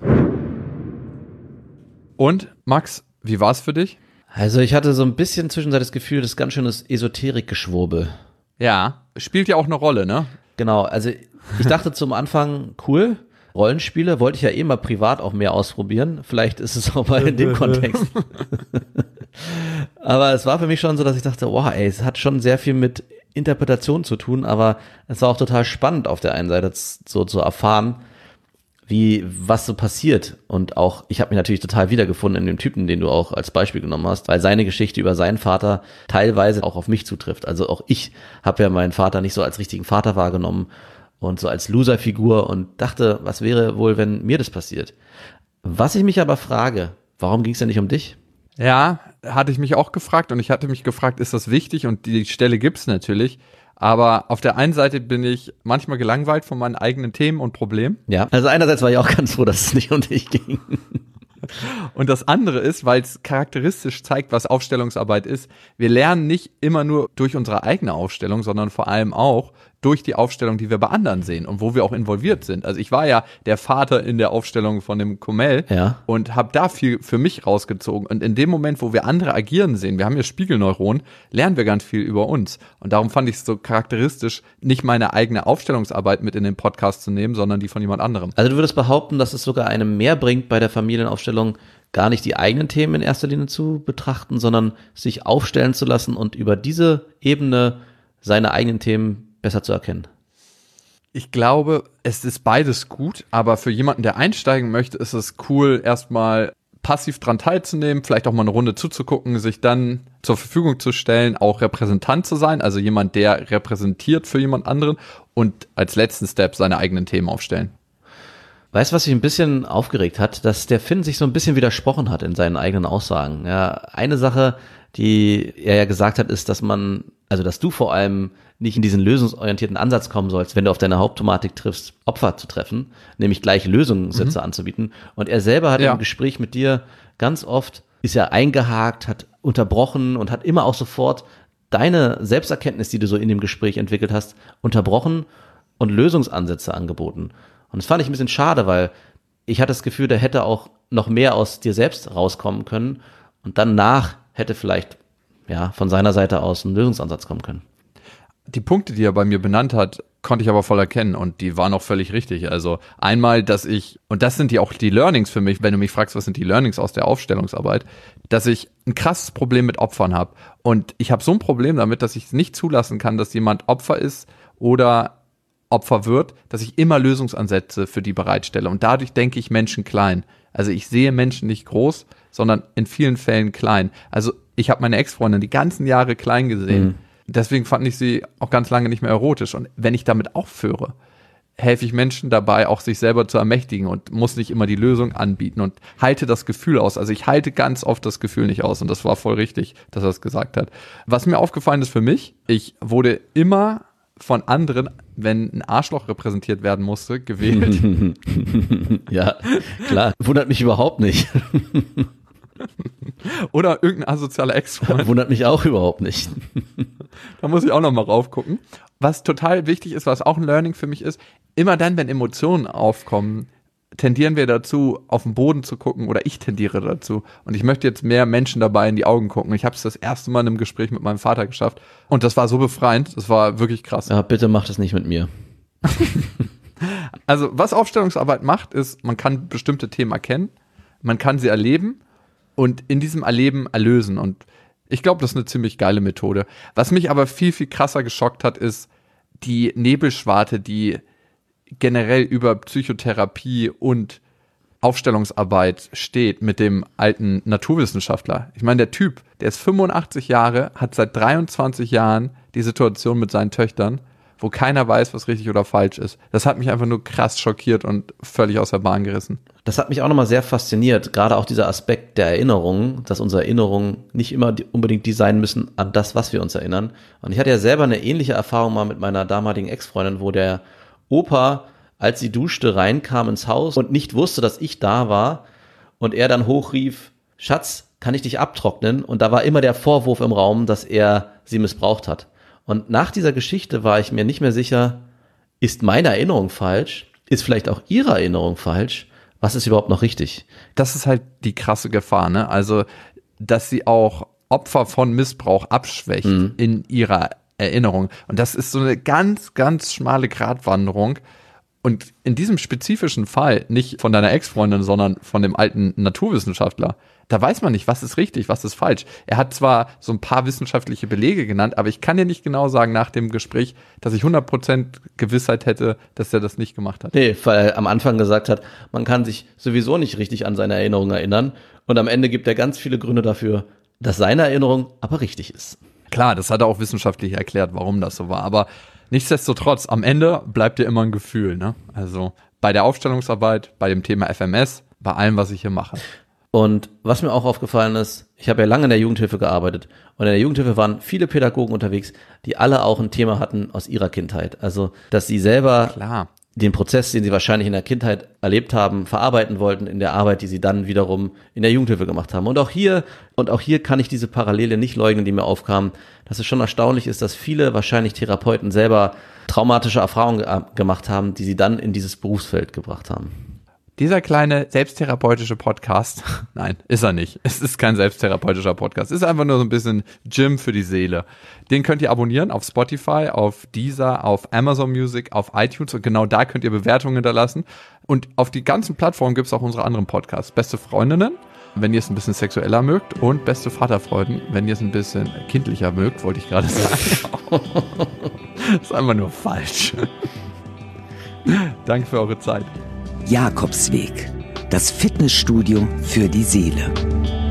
Und, Max, wie war es für dich? Also ich hatte so ein bisschen zwischenzeitlich das Gefühl, das ist ganz schönes Esoterik-Geschwurbel. Ja, spielt ja auch eine Rolle, ne? Genau, also ich dachte zum Anfang, cool, Rollenspiele wollte ich ja eh mal privat auch mehr ausprobieren. Vielleicht ist es auch mal in dem Kontext. Aber es war für mich schon so, dass ich dachte, wow, ey, es hat schon sehr viel mit Interpretation zu tun, aber es war auch total spannend auf der einen Seite so zu erfahren, wie, was so passiert. Und auch, ich habe mich natürlich total wiedergefunden in dem Typen, den du auch als Beispiel genommen hast, weil seine Geschichte über seinen Vater teilweise auch auf mich zutrifft. Also auch ich habe ja meinen Vater nicht so als richtigen Vater wahrgenommen und so als Loser-Figur und dachte, was wäre wohl, wenn mir das passiert? Was ich mich aber frage, warum ging es denn nicht um dich? Ja, hatte ich mich auch gefragt und ich hatte mich gefragt, ist das wichtig? Und die Stelle gibt's natürlich. Aber auf der einen Seite bin ich manchmal gelangweilt von meinen eigenen Themen und Problemen. Ja, also einerseits war ich auch ganz froh, dass es nicht um dich ging. Und das andere ist, weil es charakteristisch zeigt, was Aufstellungsarbeit ist, wir lernen nicht immer nur durch unsere eigene Aufstellung, sondern vor allem auch durch die Aufstellung, die wir bei anderen sehen und wo wir auch involviert sind. Also ich war ja der Vater in der Aufstellung von dem Kummel ja. und habe da viel für mich rausgezogen. Und in dem Moment, wo wir andere agieren sehen, wir haben ja Spiegelneuronen, lernen wir ganz viel über uns. Und darum fand ich es so charakteristisch, nicht meine eigene Aufstellungsarbeit mit in den Podcast zu nehmen, sondern die von jemand anderem. Also du würdest behaupten, dass es sogar einem mehr bringt, bei der Familienaufstellung gar nicht die eigenen Themen in erster Linie zu betrachten, sondern sich aufstellen zu lassen und über diese Ebene seine eigenen Themen besser zu erkennen. Ich glaube, es ist beides gut, aber für jemanden, der einsteigen möchte, ist es cool, erstmal passiv dran teilzunehmen, vielleicht auch mal eine Runde zuzugucken, sich dann zur Verfügung zu stellen, auch Repräsentant zu sein, also jemand, der repräsentiert für jemand anderen und als letzten Step seine eigenen Themen aufstellen. Weißt du, was mich ein bisschen aufgeregt hat? Dass der Finn sich so ein bisschen widersprochen hat in seinen eigenen Aussagen. Ja, eine Sache, die er ja gesagt hat, ist, dass man, also dass du vor allem nicht in diesen lösungsorientierten Ansatz kommen sollst, wenn du auf deine Hauptthematik triffst, Opfer zu treffen, nämlich gleich Lösungssätze mhm. anzubieten. Und er selber hat ja. im Gespräch mit dir ganz oft, ist er eingehakt, hat unterbrochen und hat immer auch sofort deine Selbsterkenntnis, die du so in dem Gespräch entwickelt hast, unterbrochen und Lösungsansätze angeboten. Und das fand ich ein bisschen schade, weil ich hatte das Gefühl, der hätte auch noch mehr aus dir selbst rauskommen können und danach hätte vielleicht ja von seiner Seite aus ein Lösungsansatz kommen können. Die Punkte, die er bei mir benannt hat, konnte ich aber voll erkennen und die waren auch völlig richtig. Also einmal, dass ich, und das sind ja auch die Learnings für mich, wenn du mich fragst, was sind die Learnings aus der Aufstellungsarbeit, dass ich ein krasses Problem mit Opfern habe. Und ich habe so ein Problem damit, dass ich es nicht zulassen kann, dass jemand Opfer ist oder Opfer wird, dass ich immer Lösungsansätze für die bereitstelle. Und dadurch denke ich Menschen klein. Also ich sehe Menschen nicht groß, sondern in vielen Fällen klein. Also ich habe meine Ex-Freundin die ganzen Jahre klein gesehen. Mhm. Deswegen fand ich sie auch ganz lange nicht mehr erotisch. Und wenn ich damit aufhöre, helfe ich Menschen dabei, auch sich selber zu ermächtigen und muss nicht immer die Lösung anbieten und halte das Gefühl aus. Also ich halte ganz oft das Gefühl nicht aus und das war voll richtig, dass er es gesagt hat. Was mir aufgefallen ist für mich, ich wurde immer von anderen wenn ein Arschloch repräsentiert werden musste, gewählt. Ja, klar. Wundert mich überhaupt nicht. Oder irgendein asozialer Ex-Freund. Wundert mich auch überhaupt nicht. Da muss ich auch noch mal raufgucken. Was total wichtig ist, was auch ein Learning für mich ist, immer dann, wenn Emotionen aufkommen, tendieren wir dazu, auf den Boden zu gucken, oder ich tendiere dazu. Und ich möchte jetzt mehr Menschen dabei in die Augen gucken. Ich habe es das erste Mal in einem Gespräch mit meinem Vater geschafft. Und das war so befreiend. Das war wirklich krass. Ja, bitte mach das nicht mit mir. Also, was Aufstellungsarbeit macht, ist, man kann bestimmte Themen erkennen, man kann sie erleben und in diesem Erleben erlösen. Und ich glaube, das ist eine ziemlich geile Methode. Was mich aber viel, viel krasser geschockt hat, ist die Nebelschwarte, die generell über Psychotherapie und Aufstellungsarbeit steht mit dem alten Naturwissenschaftler. Ich meine, der Typ, der ist fünfundachtzig Jahre, hat seit dreiundzwanzig Jahren die Situation mit seinen Töchtern, wo keiner weiß, was richtig oder falsch ist. Das hat mich einfach nur krass schockiert und völlig aus der Bahn gerissen. Das hat mich auch nochmal sehr fasziniert, gerade auch dieser Aspekt der Erinnerung, dass unsere Erinnerungen nicht immer die, unbedingt die sein müssen an das, was wir uns erinnern. Und ich hatte ja selber eine ähnliche Erfahrung mal mit meiner damaligen Ex-Freundin, wo der Opa, als sie duschte, reinkam ins Haus und nicht wusste, dass ich da war und er dann hochrief, Schatz, kann ich dich abtrocknen? Und da war immer der Vorwurf im Raum, dass er sie missbraucht hat. Und nach dieser Geschichte war ich mir nicht mehr sicher, ist meine Erinnerung falsch? Ist vielleicht auch ihre Erinnerung falsch? Was ist überhaupt noch richtig? Das ist halt die krasse Gefahr, ne? Also, dass sie auch Opfer von Missbrauch abschwächt mhm. in ihrer Erinnerung. Und das ist so eine ganz, ganz schmale Gratwanderung. Und in diesem spezifischen Fall, nicht von deiner Ex-Freundin, sondern von dem alten Naturwissenschaftler, da weiß man nicht, was ist richtig, was ist falsch. Er hat zwar so ein paar wissenschaftliche Belege genannt, aber ich kann dir nicht genau sagen nach dem Gespräch, dass ich hundert Prozent Gewissheit hätte, dass er das nicht gemacht hat. Nee, weil er am Anfang gesagt hat, man kann sich sowieso nicht richtig an seine Erinnerung erinnern. Und am Ende gibt er ganz viele Gründe dafür, dass seine Erinnerung aber richtig ist. Klar, das hat er auch wissenschaftlich erklärt, warum das so war. Aber nichtsdestotrotz, am Ende bleibt dir immer ein Gefühl, ne? Also bei der Aufstellungsarbeit, bei dem Thema F M S, bei allem, was ich hier mache. Und was mir auch aufgefallen ist, ich habe ja lange in der Jugendhilfe gearbeitet und in der Jugendhilfe waren viele Pädagogen unterwegs, die alle auch ein Thema hatten aus ihrer Kindheit. Also, dass sie selber Klar. den Prozess, den sie wahrscheinlich in der Kindheit erlebt haben, verarbeiten wollten in der Arbeit, die sie dann wiederum in der Jugendhilfe gemacht haben. Und auch hier, und auch hier kann ich diese Parallele nicht leugnen, die mir aufkamen, dass es schon erstaunlich ist, dass viele wahrscheinlich Therapeuten selber traumatische Erfahrungen gemacht haben, die sie dann in dieses Berufsfeld gebracht haben. Dieser kleine selbsttherapeutische Podcast, nein, ist er nicht. Es ist kein selbsttherapeutischer Podcast. Es ist einfach nur so ein bisschen Gym für die Seele. Den könnt ihr abonnieren auf Spotify, auf Deezer, auf Amazon Music, auf iTunes und genau da könnt ihr Bewertungen hinterlassen. Und auf die ganzen Plattformen gibt es auch unsere anderen Podcasts. Beste Freundinnen, wenn ihr es ein bisschen sexueller mögt, und Beste Vaterfreuden, wenn ihr es ein bisschen kindlicher mögt, wollte ich gerade sagen. Das ist einfach nur falsch. Danke für eure Zeit. Jakobsweg, das Fitnessstudio für die Seele.